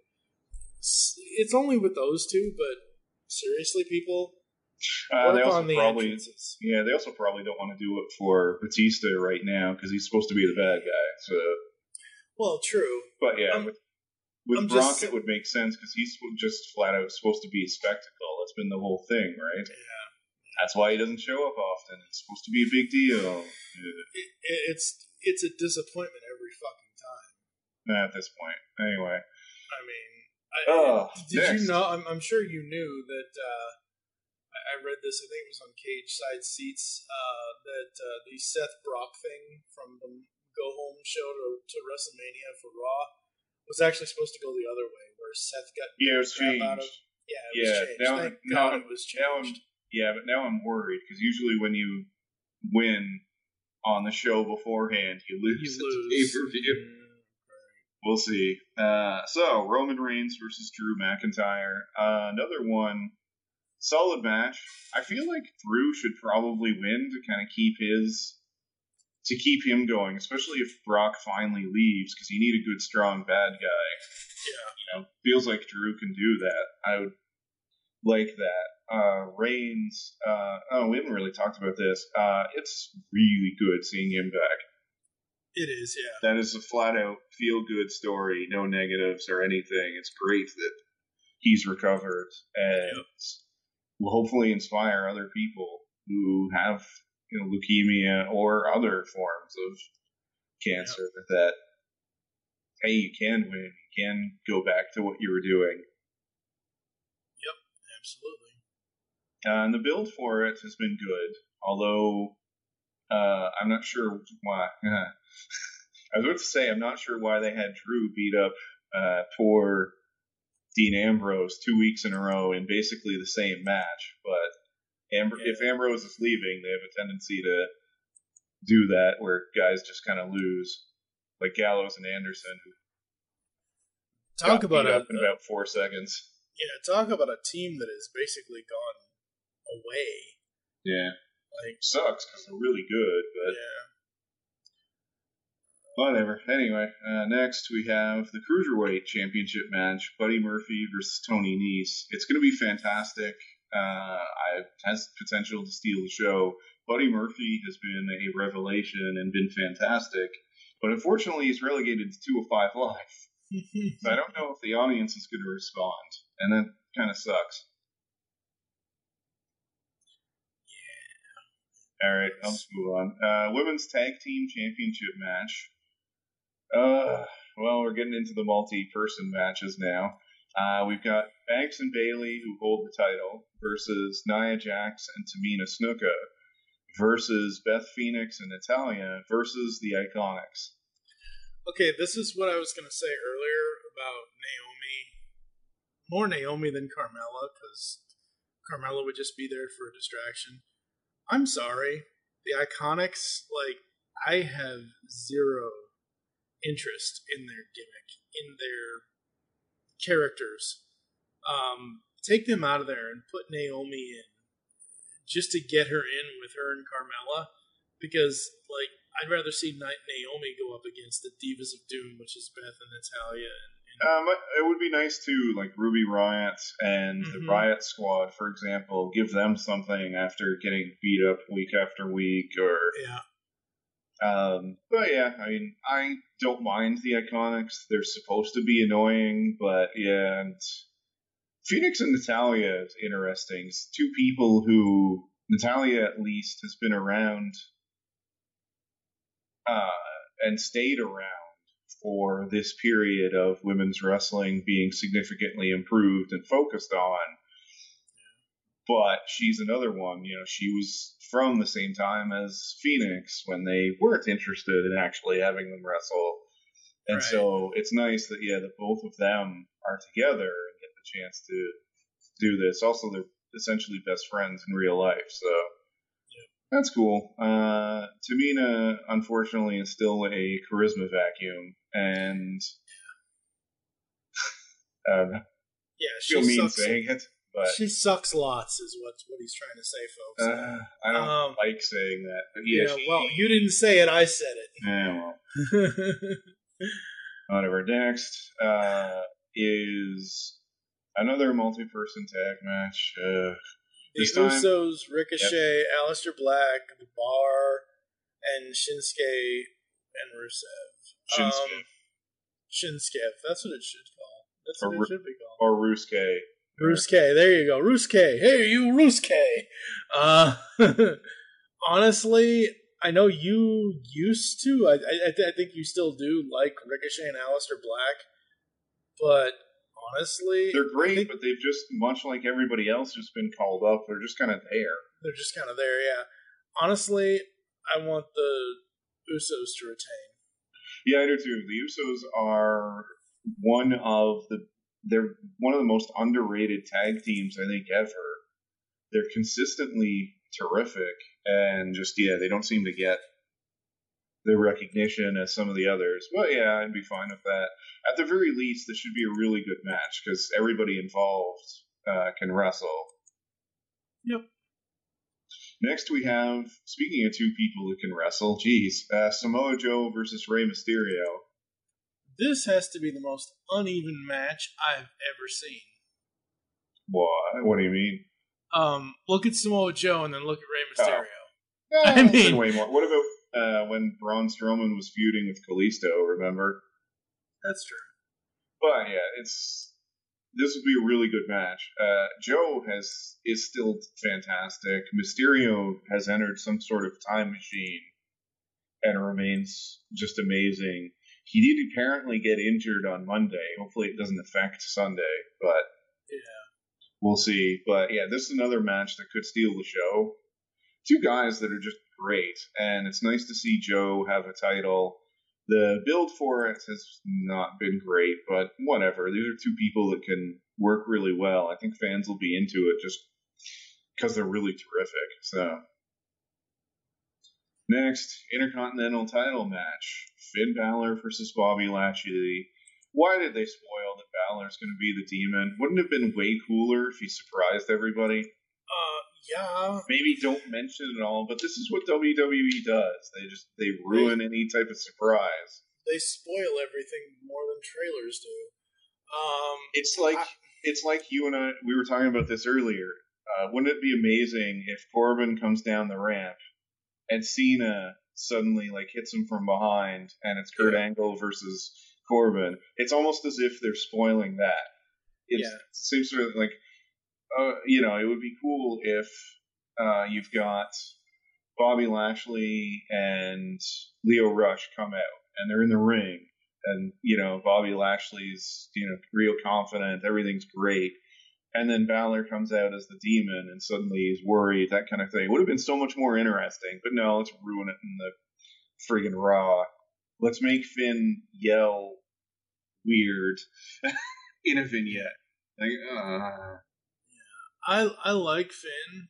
it's only with those two. But seriously, people, Uh, they work also on the probably, entrances. yeah, they also probably don't want to do it for Batista right now because he's supposed to be the bad guy. So, Well, true. but yeah, I'm- with with I'm Brock, just- it would make sense because he's just flat out supposed to be a spectacle. That's been the whole thing, right? Yeah. That's why he doesn't show up often. It's supposed to be a big deal. It, it, it's it's a disappointment every fucking time. Yeah, at this point, anyway. I mean, I, Oh, did next. you know? I'm, I'm sure you knew that. Uh, I, I read this. I think it was on Cage Side Seats. Uh, that uh, the Seth Brock thing from the Go Home show to, to WrestleMania for Raw was actually supposed to go the other way, where Seth got Yeah, it was crap out of. changed. Yeah, it Yeah, was changed. now, Thank now, God I'm- it was now I'm, changed. yeah, but now I'm worried because usually when you win on the show beforehand, you lose You at the lose. pay-per-view. Mm. We'll see. Uh, so, Roman Reigns versus Drew McIntyre. Uh, another one. Solid match. I feel like Drew should probably win to kind of keep his, to keep him going, especially if Brock finally leaves, because you need a good, strong, bad guy. Yeah. You know, feels like Drew can do that. I would like that. Uh, Reigns, uh, oh, we haven't really talked about this. Uh, it's really good seeing him back. It is, yeah. That is a flat out feel good story, no negatives or anything. It's great that he's recovered and Yep. will hopefully inspire other people who have, you know, leukemia or other forms of cancer that, hey, you can win, you can go back to what you were doing. Absolutely. Uh, and the build for it has been good, although uh, I'm not sure why. I was about to say I'm not sure why they had Drew beat up uh, poor Dean Ambrose two weeks in a row in basically the same match. But Amber- Yeah. if Ambrose is leaving, they have a tendency to do that where guys just kind of lose, like Gallows and Anderson, who Talk got about beat a, up in about four seconds. yeah, talk about a team that has basically gone away. Yeah, Like, sucks because they're really good, but yeah. whatever. Anyway, uh, next we have the Cruiserweight Championship match, Buddy Murphy versus Tony Nese. It's going to be fantastic. Uh, it has potential to steal the show. Buddy Murphy has been a revelation and been fantastic, but unfortunately he's relegated to two oh five Live. So I don't know if the audience is going to respond, and that kind of sucks. Yeah. All right, I'll just move on. Uh, women's Tag Team Championship match. Uh, well, we're getting into the multi-person matches now. Uh, we've got Banks and Bailey, who hold the title, versus Nia Jax and Tamina Snuka, versus Beth Phoenix and Natalya, versus the Iconics. Okay, this is what I was going to say earlier about Naomi. More Naomi than Carmella, because Carmella would just be there for a distraction. I'm sorry. The Iconics, like, I have zero interest in their gimmick, in their characters. Um, take them out of there and put Naomi in just to get her in with her and Carmella, because, like, I'd rather see Naomi go up against the Divas of Doom, which is Beth and Natalya. And, and um, it would be nice to, like, Ruby Riott and mm-hmm. the Riot Squad, for example, give them something after getting beat up week after week, or yeah. Um, but yeah, I mean, I don't mind the Iconics. They're supposed to be annoying, but yeah, and Phoenix and Natalya is interesting. It's two people who, Natalya at least, has been around uh, and stayed around for this period of women's wrestling being significantly improved and focused on. But she's another one, you know, she was from the same time as Phoenix when they weren't interested in actually having them wrestle. And right. So it's nice that, yeah, that both of them are together and get the chance to do this. Also, they're essentially best friends in real life, so yeah. That's cool. Uh, Tamina, unfortunately, is still a charisma vacuum, and um, yeah, she feel mean sucks. saying it. But, she sucks lots, is what what he's trying to say, folks. Uh, I don't um, like saying that, but yeah. yeah she, well, you didn't say it; I said it. Yeah, well. Whatever. Next uh, is another multi-person tag match. Uh, the time, Usos, Ricochet, yep. Aleister Black, The Bar, and Shinsuke and Rusev. Shinsuke. Um, Shinsuke. That's what it should call. That's what or, it should be called. Or Rusuke. Rusuke, there you go. Rusuke. Hey, you Rusuke. Uh, honestly, I know you used to. I, I, I think you still do like Ricochet and Aleister Black. But honestly, they're great, think, but they've just, much like everybody else who's been called up, they're just kind of there. They're just kind of there, yeah. Honestly, I want the Usos to retain. Yeah, I do too. The Usos are one of the They're one of the most underrated tag teams, I think, ever. They're consistently terrific, and just, yeah, they don't seem to get the recognition as some of the others. But, yeah, I'd be fine with that. At the very least, this should be a really good match, because everybody involved uh, can wrestle. Yep. Next we have, speaking of two people that can wrestle, geez, uh, Samoa Joe versus Rey Mysterio. This has to be the most uneven match I've ever seen. What? What do you mean? Um, look at Samoa Joe and then look at Rey Mysterio. Oh. I mean, way more. What about uh, when Braun Strowman was feuding with Kalisto? Remember? That's true. But yeah, it's this would be a really good match. Uh, Joe has is still fantastic. Mysterio has entered some sort of time machine and remains just amazing. He did apparently get injured on Monday. Hopefully it doesn't affect Sunday, but yeah, we'll see. But yeah, this is another match that could steal the show. Two guys that are just great, and it's nice to see Joe have a title. The build for it has not been great, but whatever. These are two people that can work really well. I think fans will be into it just because they're really terrific. So Next, Intercontinental title match. Finn Balor versus Bobby Lashley. Why did they spoil that Balor's going to be the Demon? Wouldn't it have been way cooler if he surprised everybody? Uh, yeah. Maybe don't mention it all, but this is what W W E does. They just, they ruin they, any type of surprise. They spoil everything more than trailers do. Um, it's like, I, it's like you and I, we were talking about this earlier. Uh, wouldn't it be amazing if Corbin comes down the ramp and Cena suddenly like hits him from behind, and it's Kurt yeah. Angle versus Corbin? It's almost as if they're spoiling that. It's, yeah. It seems sort of like, uh, you know, it would be cool if uh, you've got Bobby Lashley and Lio Rush come out, and they're in the ring, and you know Bobby Lashley's you know real confident, everything's great. And then Balor comes out as the Demon, and suddenly he's worried, that kind of thing. It would have been so much more interesting, but no, let's ruin it in the friggin' Raw. Let's make Finn yell weird in a vignette. Like, uh. Yeah, I I like Finn,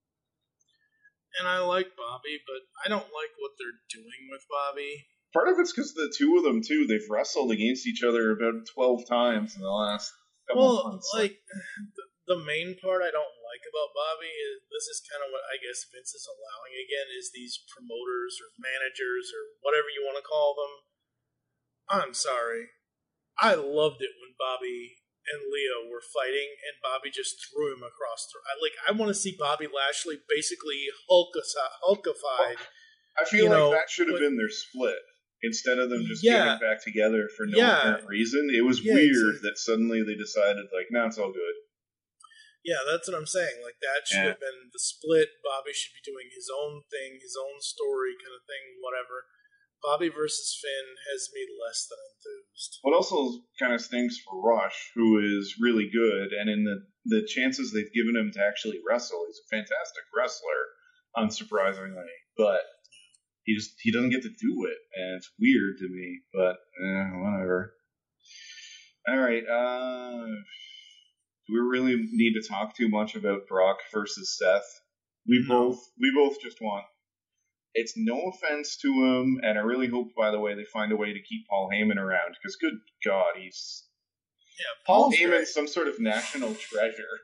and I like Bobby, but I don't like what they're doing with Bobby. Part of it's because the two of them, too, they've wrestled against each other about twelve times in the last... Well, like, the, the main part I don't like about Bobby is, this is kind of what I guess Vince is allowing again, is these promoters or managers or whatever you want to call them. I'm sorry. I loved it when Bobby and Leo were fighting and Bobby just threw him across the... I, like, I want to see Bobby Lashley basically hulkified. I feel you like know, that should have but, been their split. Instead of them just yeah. getting back together for no yeah. apparent reason, it was yeah, weird exactly. that suddenly they decided, like, no, it's all good. Yeah, that's what I'm saying. Like, that should yeah. have been the split. Bobby should be doing his own thing, his own story kind of thing, whatever. Bobby versus Finn has me less than enthused. What also kind of stinks for Rush, who is really good, and in the, the chances they've given him to actually wrestle, he's a fantastic wrestler, unsurprisingly, but... He just he doesn't get to do it, and it's weird to me. But eh, whatever. All right. Uh, do we really need to talk too much about Brock versus Seth? We no. both we both just want. It's no offense to him, and I really hope, by the way, they find a way to keep Paul Heyman around, because good God, he's yeah, Paul Paul's Heyman's great. some sort of national treasure.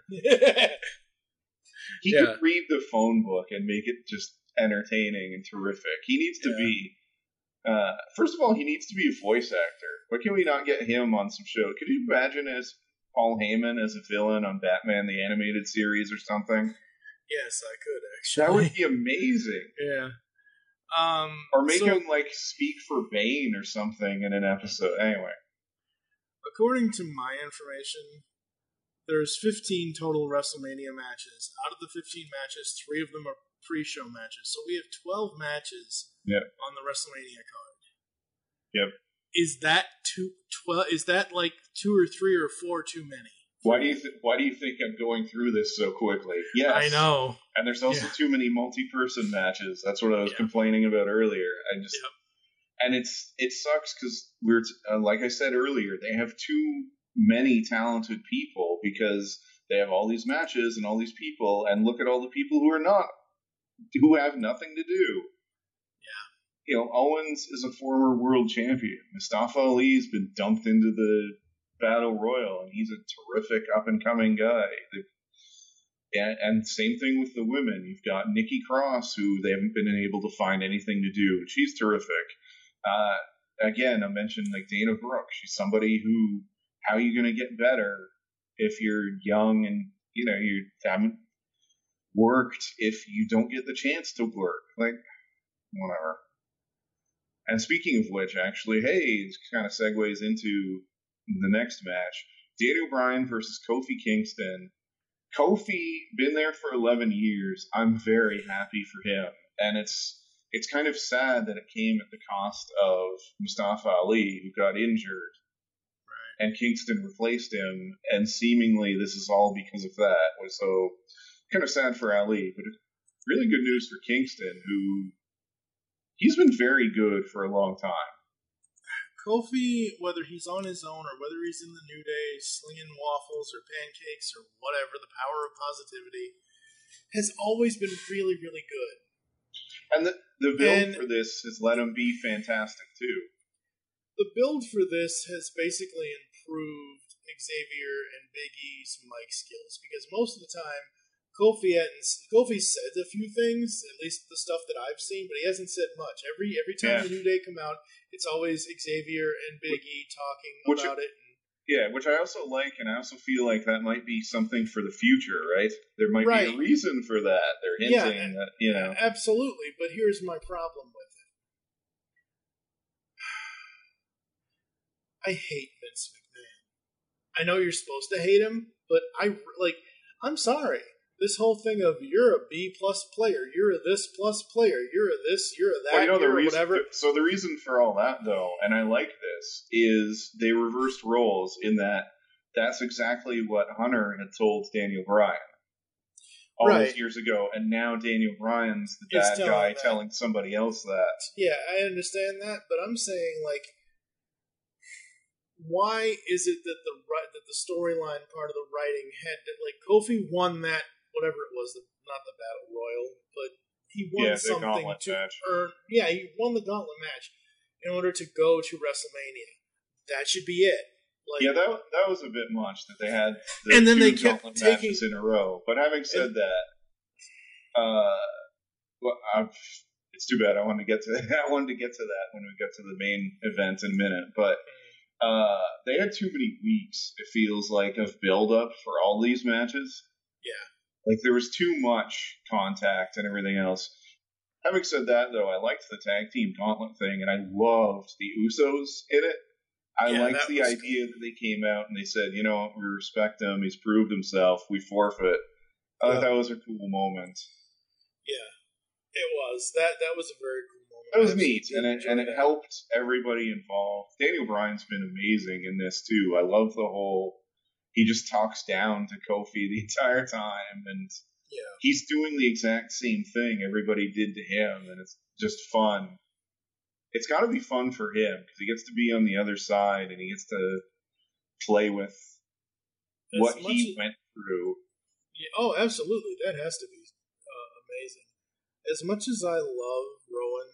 He yeah. could read the phone book and make it just entertaining and terrific. He needs to yeah. be uh first of all he needs to be a voice actor. Why can we not get him on some show? Could you imagine as Paul Heyman as a villain on Batman the Animated Series or something? Yes, I could actually. That would be amazing. Yeah. Um or make so, him like speak for Bane or something in an episode. Anyway, according to my information, there's fifteen total WrestleMania matches. Out of the fifteen matches, three of them are pre-show matches. So we have twelve matches yep. on the WrestleMania card. Yep. Is that two, twelve, is that like two or three or four too many? Why do you th- why do you think I'm going through this so quickly? Yes. I know. And there's also yeah. too many multi-person matches. That's what I was yeah. complaining about earlier. I just yep. And it's it sucks cuz we're t- uh, like I said earlier, they have too many talented people because they have all these matches and all these people, and look at all the people who are not who have nothing to do. Yeah. You know, Owens is a former world champion. Mustafa Ali's been dumped into the Battle Royal, and he's a terrific up-and-coming guy. And, and same thing with the women. You've got Nikki Cross, who they haven't been able to find anything to do, and she's terrific. Uh, again, I mentioned like Dana Brooke. She's somebody who, how are you going to get better if you're young and, you know, you haven't worked if you don't get the chance to work? Like, whatever. And speaking of which, actually, hey, it kind of segues into the next match. Daniel Bryan versus Kofi Kingston. Kofi, been there for eleven years. I'm very happy for him. And it's it's kind of sad that it came at the cost of Mustafa Ali, who got injured. Right. And Kingston replaced him, and seemingly this is all because of that. So, kind of sad for Ali, but really good news for Kingston, who he's been very good for a long time. Kofi, whether he's on his own or whether he's in the New Day slinging waffles or pancakes or whatever, the power of positivity, has always been really, really good. And the, the build And- for this has let him be fantastic, too. The build for this has basically improved Xavier and Big E's mic skills because most of the time, Kofi hadn't, Kofi said a few things, at least the stuff that I've seen, but he hasn't said much. Every every time Yeah. the New Day come out, it's always Xavier and Big E talking Which- about it. Yeah, which I also like, and I also feel like that might be something for the future, right? There might Right. be a reason for that. They're Yeah, hinting and- that, you know. Absolutely, but here's my problem with it. I hate Vince McMahon. I know you're supposed to hate him, but I like. I'm sorry. This whole thing of you're a B plus player, you're a this plus player, you're a this, you're a that, Well, you know, the you're a reason, whatever. so the reason for all that, though, and I like this, is they reversed roles in that that's exactly what Hunter had told Daniel Bryan all Right. those years ago, and now Daniel Bryan's the Is bad telling guy that. telling somebody else that. Yeah, I understand that, but I'm saying like, why is it that the ri- that the storyline part of the writing had to, like Kofi won that whatever it was, the, not the battle royal, but he won Yeah, the something gauntlet to match. earn. Yeah, he won the gauntlet match in order to go to WrestleMania. That should be it. Like, Yeah, that that was a bit much that they had the And then two they kept gauntlet taking- matches in a row. But having said And- that, uh, well, I've, it's too bad. I wanted to get to I wanted to get to that when we get to the main event in a minute. But uh, they had too many weeks. It feels like of build up for all these matches. Yeah. Like there was too much contact and everything else. Having said that, though, I liked the tag team gauntlet thing, and I loved the Usos in it. I Yeah, liked that the was idea that they came out and they said, you know, we respect him. He's proved himself. We forfeit. I Yeah. thought that was a cool moment. yeah, it was that. That was a very cool moment. That was I neat, absolutely and it and enjoyed it that. helped everybody involved. Daniel Bryan's been amazing in this too. I love the whole. He just talks down to Kofi the entire time, and Yeah. he's doing the exact same thing everybody did to him, and it's just fun. It's got to be fun for him because he gets to be on the other side and he gets to play with As what much he as- went through. Yeah, oh, absolutely. That has to be uh, amazing. As much as I love Rowan,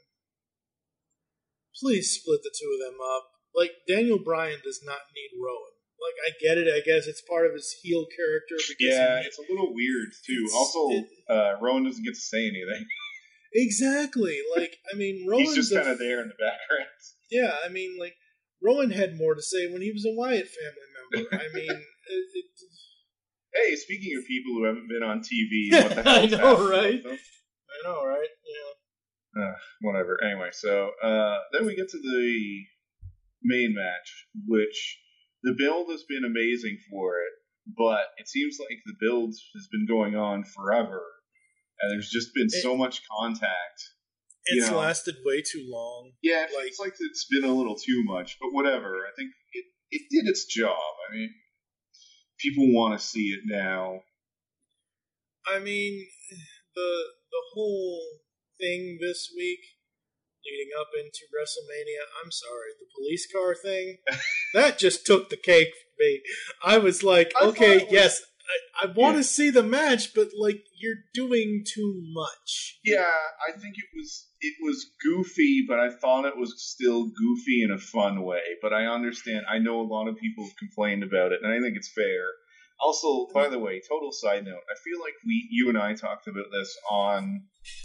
please split the two of them up. Like, Daniel Bryan does not need Rowan. Like, I get it. I guess it's part of his heel character. Because Yeah, he, it's a little weird too. It's- Also, it- uh, Rowan doesn't get to say anything. exactly. Like, I mean, Rowan's He's just a- kind of there in the background. Yeah, I mean, like, Rowan had more to say when he was a Wyatt family member. I mean, it, it, Hey, speaking of people who haven't been on T V, what the hell? I know, right? I know, right? Yeah. Uh, whatever. Anyway, so uh, then we get to the main match, which the build has been amazing for it, but it seems like the build has been going on forever, and there's just been It- so much contact. You It's know. lasted way too long. Yeah, it Like- feels like it's been a little too much, but whatever. I think it, it did its job. I mean, people want to see it now. I mean, the the whole thing this week leading up into WrestleMania, I'm sorry, the police car thing, that just took the cake for me. I was like, I thought okay, it was- yes, I, I want to Yeah. see the match, but like, you're doing too much. Yeah, I think it was it was goofy, but I thought it was still goofy in a fun way. But I understand. I know a lot of people have complained about it, and I think it's fair. Also, by the way, total side note, I feel like we, you and I, talked about this on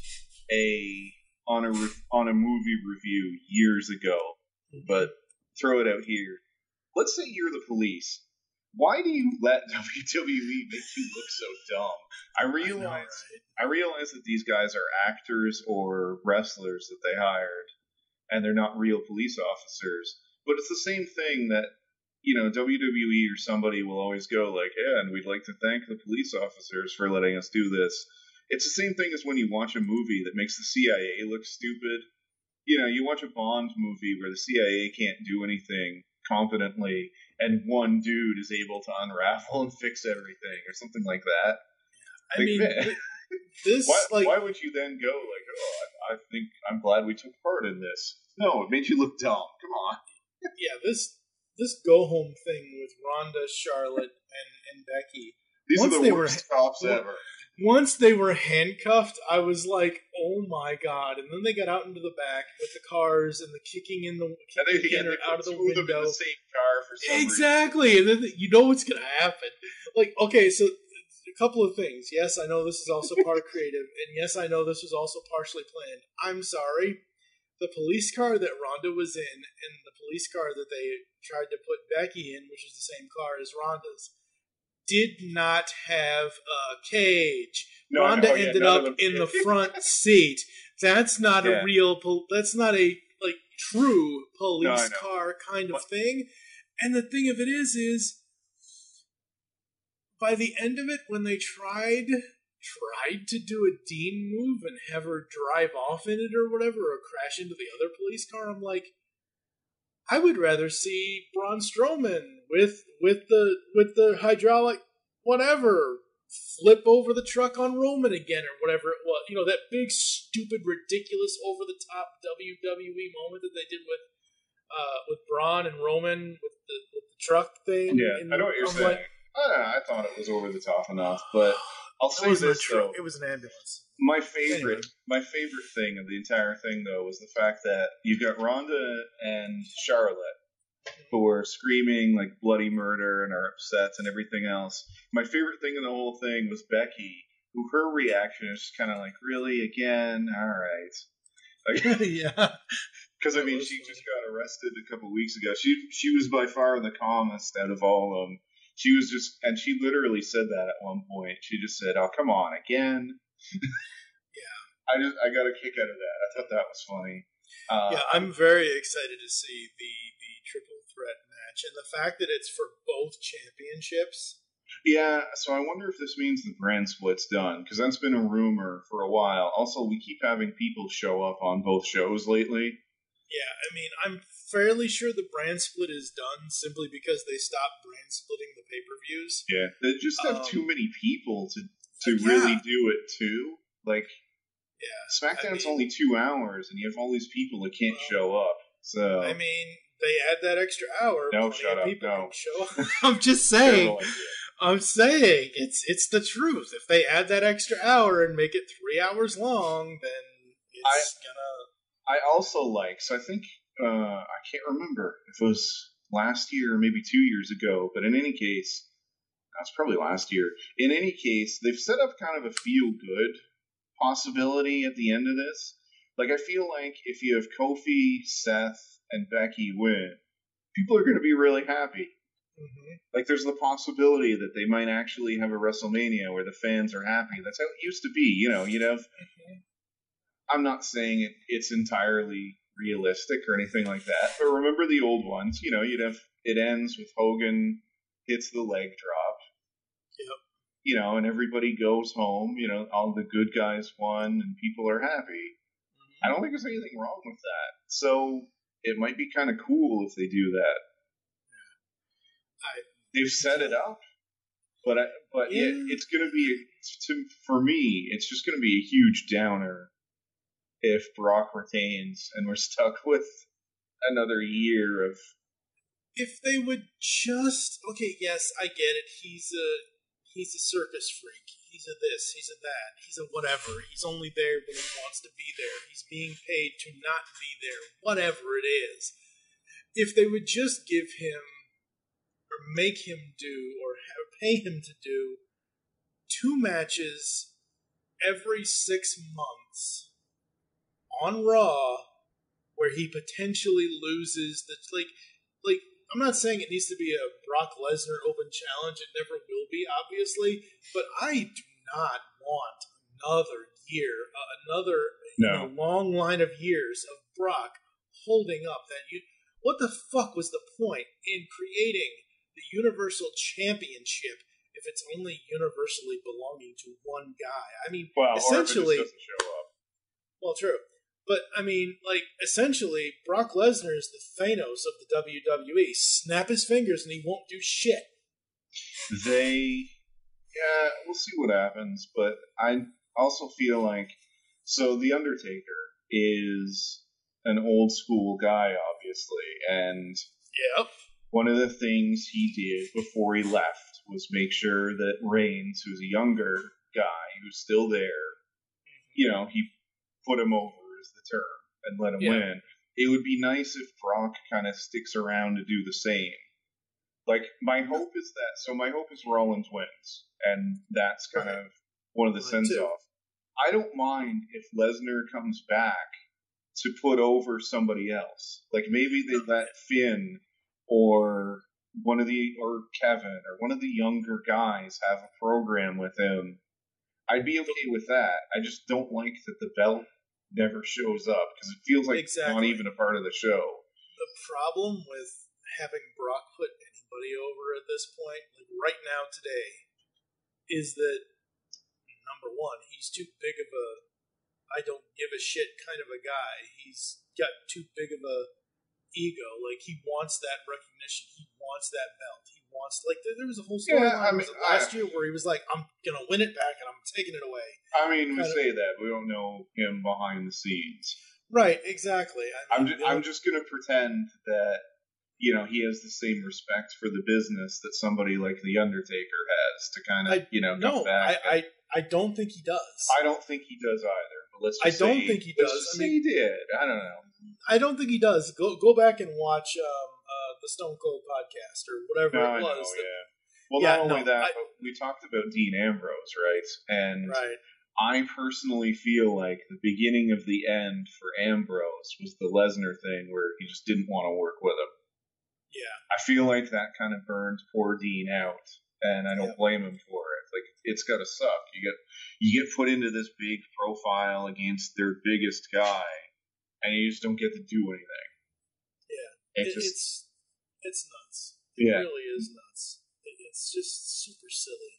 a on a re- on a movie review years ago. But throw it out here. Let's say you're the police. Why do you let W W E make you look so dumb? I I realize know, right? I realize that these guys are actors or wrestlers that they hired, and they're not real police officers. But it's the same thing that, you know, W W E or somebody will always go like, yeah, and we'd like to thank the police officers for letting us do this. It's the same thing as when you watch a movie that makes the C I A look stupid. You know, you watch a Bond movie where the C I A can't do anything competently, and one dude is able to unravel and fix everything, or something like that. I Like, mean, man. th- this, Why, like, why would you then go like, oh, I, I think I'm glad we took part in this? No, it made you look dumb. Come on. yeah, this this go home thing with Ronda, Charlotte, and, and Becky. These Once are they the were- worst cops well, ever. once they were handcuffed, I was like, "Oh my god!" And then they got out into the back with the cars and the kicking in the kicking and they, in yeah, or they out of the two of them window. in the same car for some Exactly, reason. and then you know what's gonna happen. Like, okay, so a couple of things. Yes, I know this is also part of creative, and yes, I know this was also partially planned. I'm sorry. The police car that Rhonda was in and the police car that they tried to put Becky in, which is the same car as Rhonda's, did not have a cage. No, Rhonda no, yeah, ended none up of them in did. the front seat. That's not Yeah. a real. Pol- that's not a like true police No, I know. car kind of What? thing. And the thing of it is, is by the end of it, when they tried tried to do a Dean move and have her drive off in it or whatever, or crash into the other police car, I'm like, I would rather see Braun Strowman with with the with the hydraulic whatever flip over the truck on Roman again or whatever it was. You know, that big stupid ridiculous over the top W W E moment that they did with uh, with Braun and Roman with the with the truck thing. Yeah, and I know what you're I'm saying. like, I, don't know, I thought it was over the top enough, but I'll it say wasn't a this truck, though. it was an ambulance. My favorite, Anyway. my favorite thing of the entire thing, though, was the fact that you got Rhonda and Charlotte, who are screaming like bloody murder and are upset and everything else. My favorite thing in the whole thing was Becky, who her reaction is just kind of like, really, again? All right. Like, Yeah. because, I That mean, was she funny. just got arrested a couple weeks ago. She she was by far the calmest out of all of them. She was just, and she literally said that at one point. She just said, "Oh, come on, again." Yeah. I just I got a kick out of that. I thought that was funny. Uh, Yeah, I'm very excited to see the the triple threat match and the fact that it's for both championships. yeah. So I wonder if this means the brand split's done, because that's been a rumor for a while. Also, we keep having people show up on both shows lately. Yeah, I mean, I'm fairly sure the brand split is done simply because they stopped brand splitting the pay-per-views. Yeah, they just have Um, too many people to to yeah. really do it too. Like Yeah, SmackDown's I mean- only two hours, and you have all these people that can't Well, show up. So I mean, they add that extra hour. No, plenty shut of up, People no. can show up. I'm just saying. terrible idea. I'm saying it's it's the truth. If they add that extra hour and make it three hours long, then it's gonna. I also like, so I think, uh, I can't remember if it was last year or maybe two years ago, but in any case, that's probably last year. In any case, they've set up kind of a feel good possibility at the end of this. Like, I feel like if you have Kofi, Seth, and Becky win, people are going to be really happy. Mhm. Like, there's the possibility that they might actually have a WrestleMania where the fans are happy. That's how it used to be. You know, you'd have. Mhm. I'm not saying it, it's entirely realistic or anything like that, but remember the old ones. You know, you'd have. It ends with Hogan hits the leg drop. Yep. You know, and everybody goes home. You know, all the good guys won, and people are happy. I don't think there's anything wrong with that. So it might be kind of cool if they do that. I- They've set it up, but I, but yeah, Yeah. it's going to be to for me. It's just going to be a huge downer if Brock retains, and we're stuck with another year of. If they would just okay, yes, I get it. He's a he's a circus freak. He's a this. He's a that. He's a whatever. He's only there when he wants to be there. He's being paid to not be there. Whatever it is. If they would just give him or make him do or have, pay him to do two matches every six months on Raw, where he potentially loses the like like. I'm not saying it needs to be a Brock Lesnar open challenge. It never will be, obviously. But I do not want another year, uh, another you No. know, long line of years of Brock holding up that you. What the fuck was the point in creating the Universal Championship if it's only universally belonging to one guy? I mean, Well, essentially. or if it just doesn't show up. Well, true. But, I mean, like, essentially, Brock Lesnar is the Thanos of the W W E. Snap his fingers and he won't do shit. They, yeah, we'll see what happens. But I also feel like, so The Undertaker is an old school guy, obviously, and Yep. one of the things he did before he left was make sure that Reigns, who's a younger guy who's still there, you know, he put him over is the term and let him Yeah. win. It would be nice if Brock kind of sticks around to do the same. Like, my hope is that, so my hope is Rollins wins, and that's kind Right. of one of the Mine too. sends-off. I don't mind if Lesnar comes back to put over somebody else. Like, maybe they let Finn or one of the, or Kevin, or one of the younger guys have a program with him. I'd be okay with that. I just don't like that the belt never shows up, because it feels like it's not Exactly. even a part of the show. The problem with having Brock put anybody over at this point, like right now today, is that number one, he's too big of a I don't give a shit kind of a guy. He's got too big of a ego. Like, he wants that recognition. He wants that belt. He wants, like, there, there was a whole storyline Yeah, I was mean, it last I- year where he was like, I'm gonna win it back and I'm taking it away. I mean, we Kinda- say that, but we don't know him behind the scenes. Right, exactly. I I'm mean, just, I'm just gonna pretend that, you know, he has the same respect for the business that somebody like The Undertaker has to kind of, I- you know, no, come back. I, and- I, I don't think he does. I don't think he does either. But let's I just don't say, think he let's does. just I say mean- he did. I don't know. I don't think he does. Go go back and watch um, uh, the Stone Cold podcast or whatever No, it I know, was. that- yeah. Well, Yeah, not only no, that, I- but we talked about Dean Ambrose, right? And Right. I personally feel like the beginning of the end for Ambrose was the Lesnar thing where he just didn't want to work with him. Yeah. I feel like that kind of burned poor Dean out, and I don't Yep. blame him for it. Like, it's gotta suck. You get you get put into this big profile against their biggest guy, and you just don't get to do anything. Yeah. It It- just, it's it's nuts. It Yeah. really is nuts. It, it's just super silly.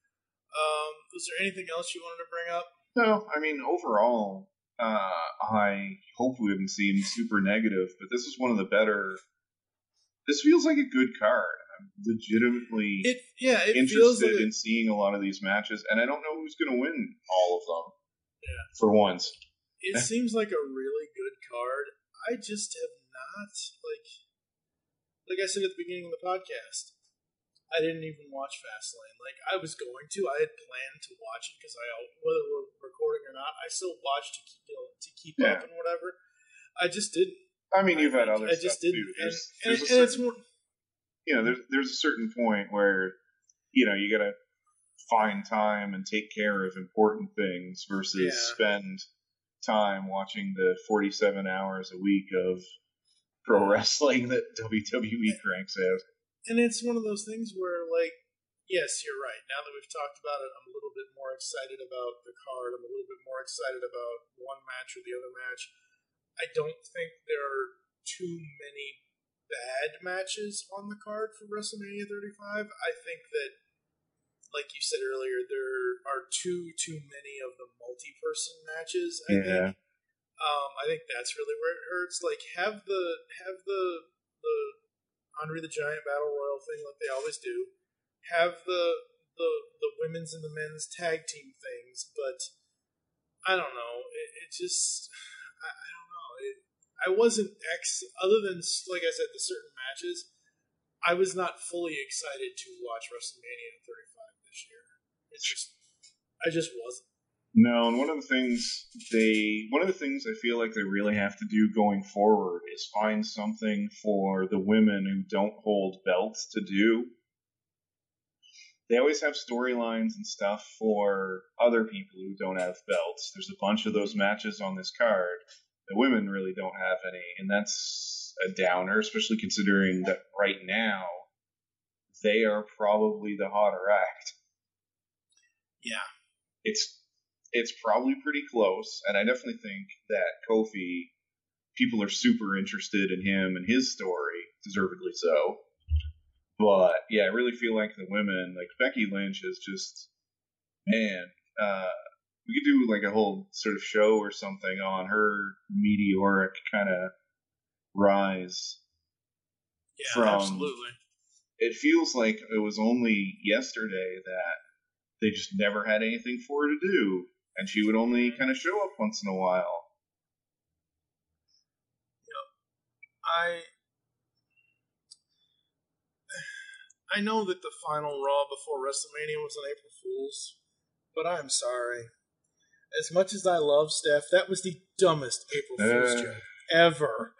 Um, is there anything else you wanted to bring up? no, I mean, overall, uh, I hope we didn't seem super negative, but this is one of the better. This feels like a good card. I'm legitimately It yeah, it feels interested like in seeing a lot of these matches, and I don't know who's going to win all of them. Yeah. For once. it seems like a really good card. I just have not like like I said at the beginning of the podcast. I didn't even watch Fastlane. Like, I was going to. I had planned to watch it because I, whether we're recording or not, I still watched to keep, you know, to keep Yeah. up and whatever. I just didn't. I mean, you've had I, other I stuff just didn't. too. And, There's, and, there's a and it's certain, more. you know, there's there's a certain point where, you know, you got to find time and take care of important things versus Yeah. spend time watching the forty-seven hours a week of pro wrestling that W W E cranks out. And it's one of those things where, like, yes, you're right. Now that we've talked about it, I'm a little bit more excited about the card. I'm a little bit more excited about one match or the other match. I don't think there are too many bad matches on the card for WrestleMania thirty-five. I think that, like you said earlier, there are too too many of the multi-person matches. I Yeah. think. Um, I think that's really where it hurts. Like, have the have the the Andre the Giant Battle Royal thing like they always do. Have the the the women's and the men's tag team things, but I don't know. It, it just I, I don't know. It, I wasn't ex other than, like I said, the certain matches. I was not fully excited to watch WrestleMania thirty-five this year. It's just I just wasn't. No, and one of the things they, one of the things I feel like they really have to do going forward is find something for the women who don't hold belts to do. They always have storylines and stuff for other people who don't have belts. There's a bunch of those matches on this card. The women really don't have any, and that's a downer, especially considering that right now they are probably the hotter act. Yeah. It's it's probably pretty close, and I definitely think that Kofi, people are super interested in him and his story, deservedly so. But yeah, I really feel like the women, like Becky Lynch, is just, man, uh, we could do like a whole sort of show or something on her meteoric kind of rise. Yeah, From- absolutely. It feels like it was only yesterday that they just never had anything for her to do, and she would only kind of show up once in a while. I I know that the final Raw before WrestleMania was on April Fool's, but I'm sorry. As much as I love Steph, that was the dumbest April Fool's Uh. joke ever.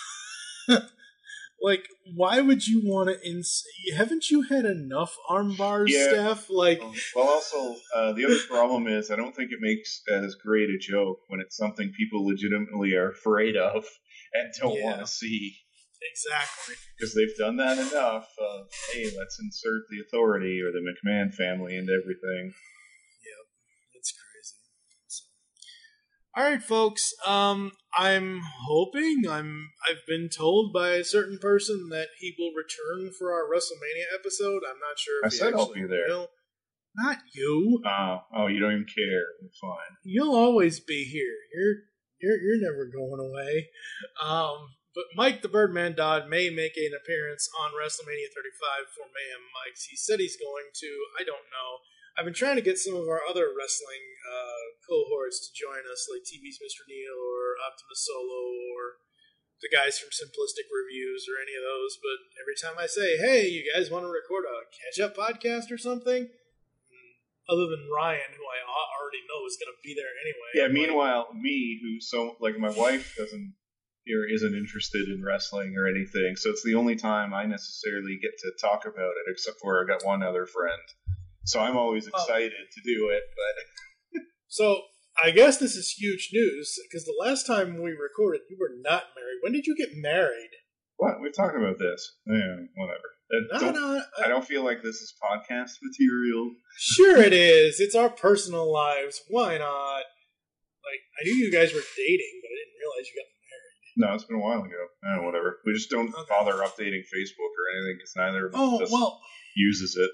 Like, why would you want to ins- haven't you had enough arm bars, Yeah. Steph? Like, Um, well, also, uh, the other problem is I don't think it makes as great a joke when it's something people legitimately are afraid of and don't Yeah. want to see. exactly. Because they've done that enough of, hey, let's insert the authority or the McMahon family into everything. It's crazy. So. All right, folks. Um, I'm hoping I'm. I've been told by a certain person that he will return for our WrestleMania episode. I'm not sure if I he said I'll actually be there. will. Not you. Oh, oh, you don't even care. It's fine. You'll always be here. You're you're you're never going away. Um, but Mike the Birdman Dodd may make an appearance on WrestleMania thirty-five for Mayhem Mike's. He said he's going to. I don't know. I've been trying to get some of our other wrestling uh, cohorts to join us, like T V's Mister Neil or Optimus Solo or the guys from Simplistic Reviews or any of those. But every time I say, hey, you guys want to record a catch-up podcast or something? Other than Ryan, who I already know is going to be there anyway. Yeah, I'm like, meanwhile, me, who so, like, my wife doesn't, or isn't interested in wrestling or anything, so it's the only time I necessarily get to talk about it, except for I got one other friend. So I'm always excited oh. to do it, but... So, I guess this is huge news, because the last time we recorded, you were not married. When did you get married? What? We've talked about this. Yeah, whatever. No, don't, no, I, I don't feel like this is podcast material. Sure it is. It's our personal lives. Why not? Like, I knew you guys were dating, but I didn't realize you got married. No, it's been a while ago. Eh, whatever. We just don't okay. bother updating Facebook or anything, because neither of us oh, well, uses it.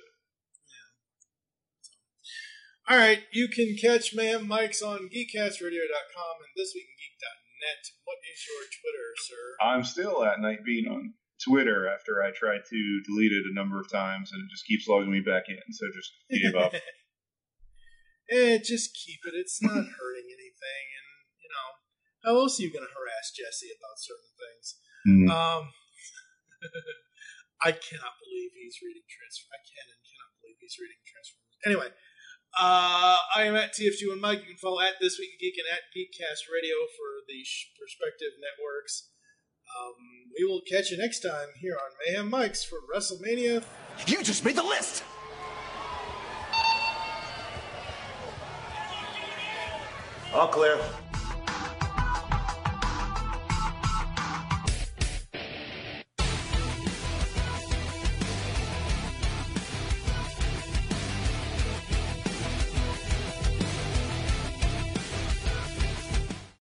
All right, you can catch Mayhem Mike's on geekcast radio dot com and this week in geek dot net. What is your Twitter, sir? I'm still at Nightbean on Twitter after I tried to delete it a number of times and it just keeps logging me back in, so just gave up. Eh, just keep it. It's not hurting anything, and you know, how else are you going to harass Jesse about certain things? Mm. Um, I cannot believe he's reading Transformers. I can and cannot believe he's reading Transformers. Anyway. Uh, I am at T F two and Mike. You can follow at This Week in Geek and at Geekcast Radio for the Perspective Networks. Um, we will catch you next time here on Mayhem Mike's for WrestleMania. You just made the list! All clear.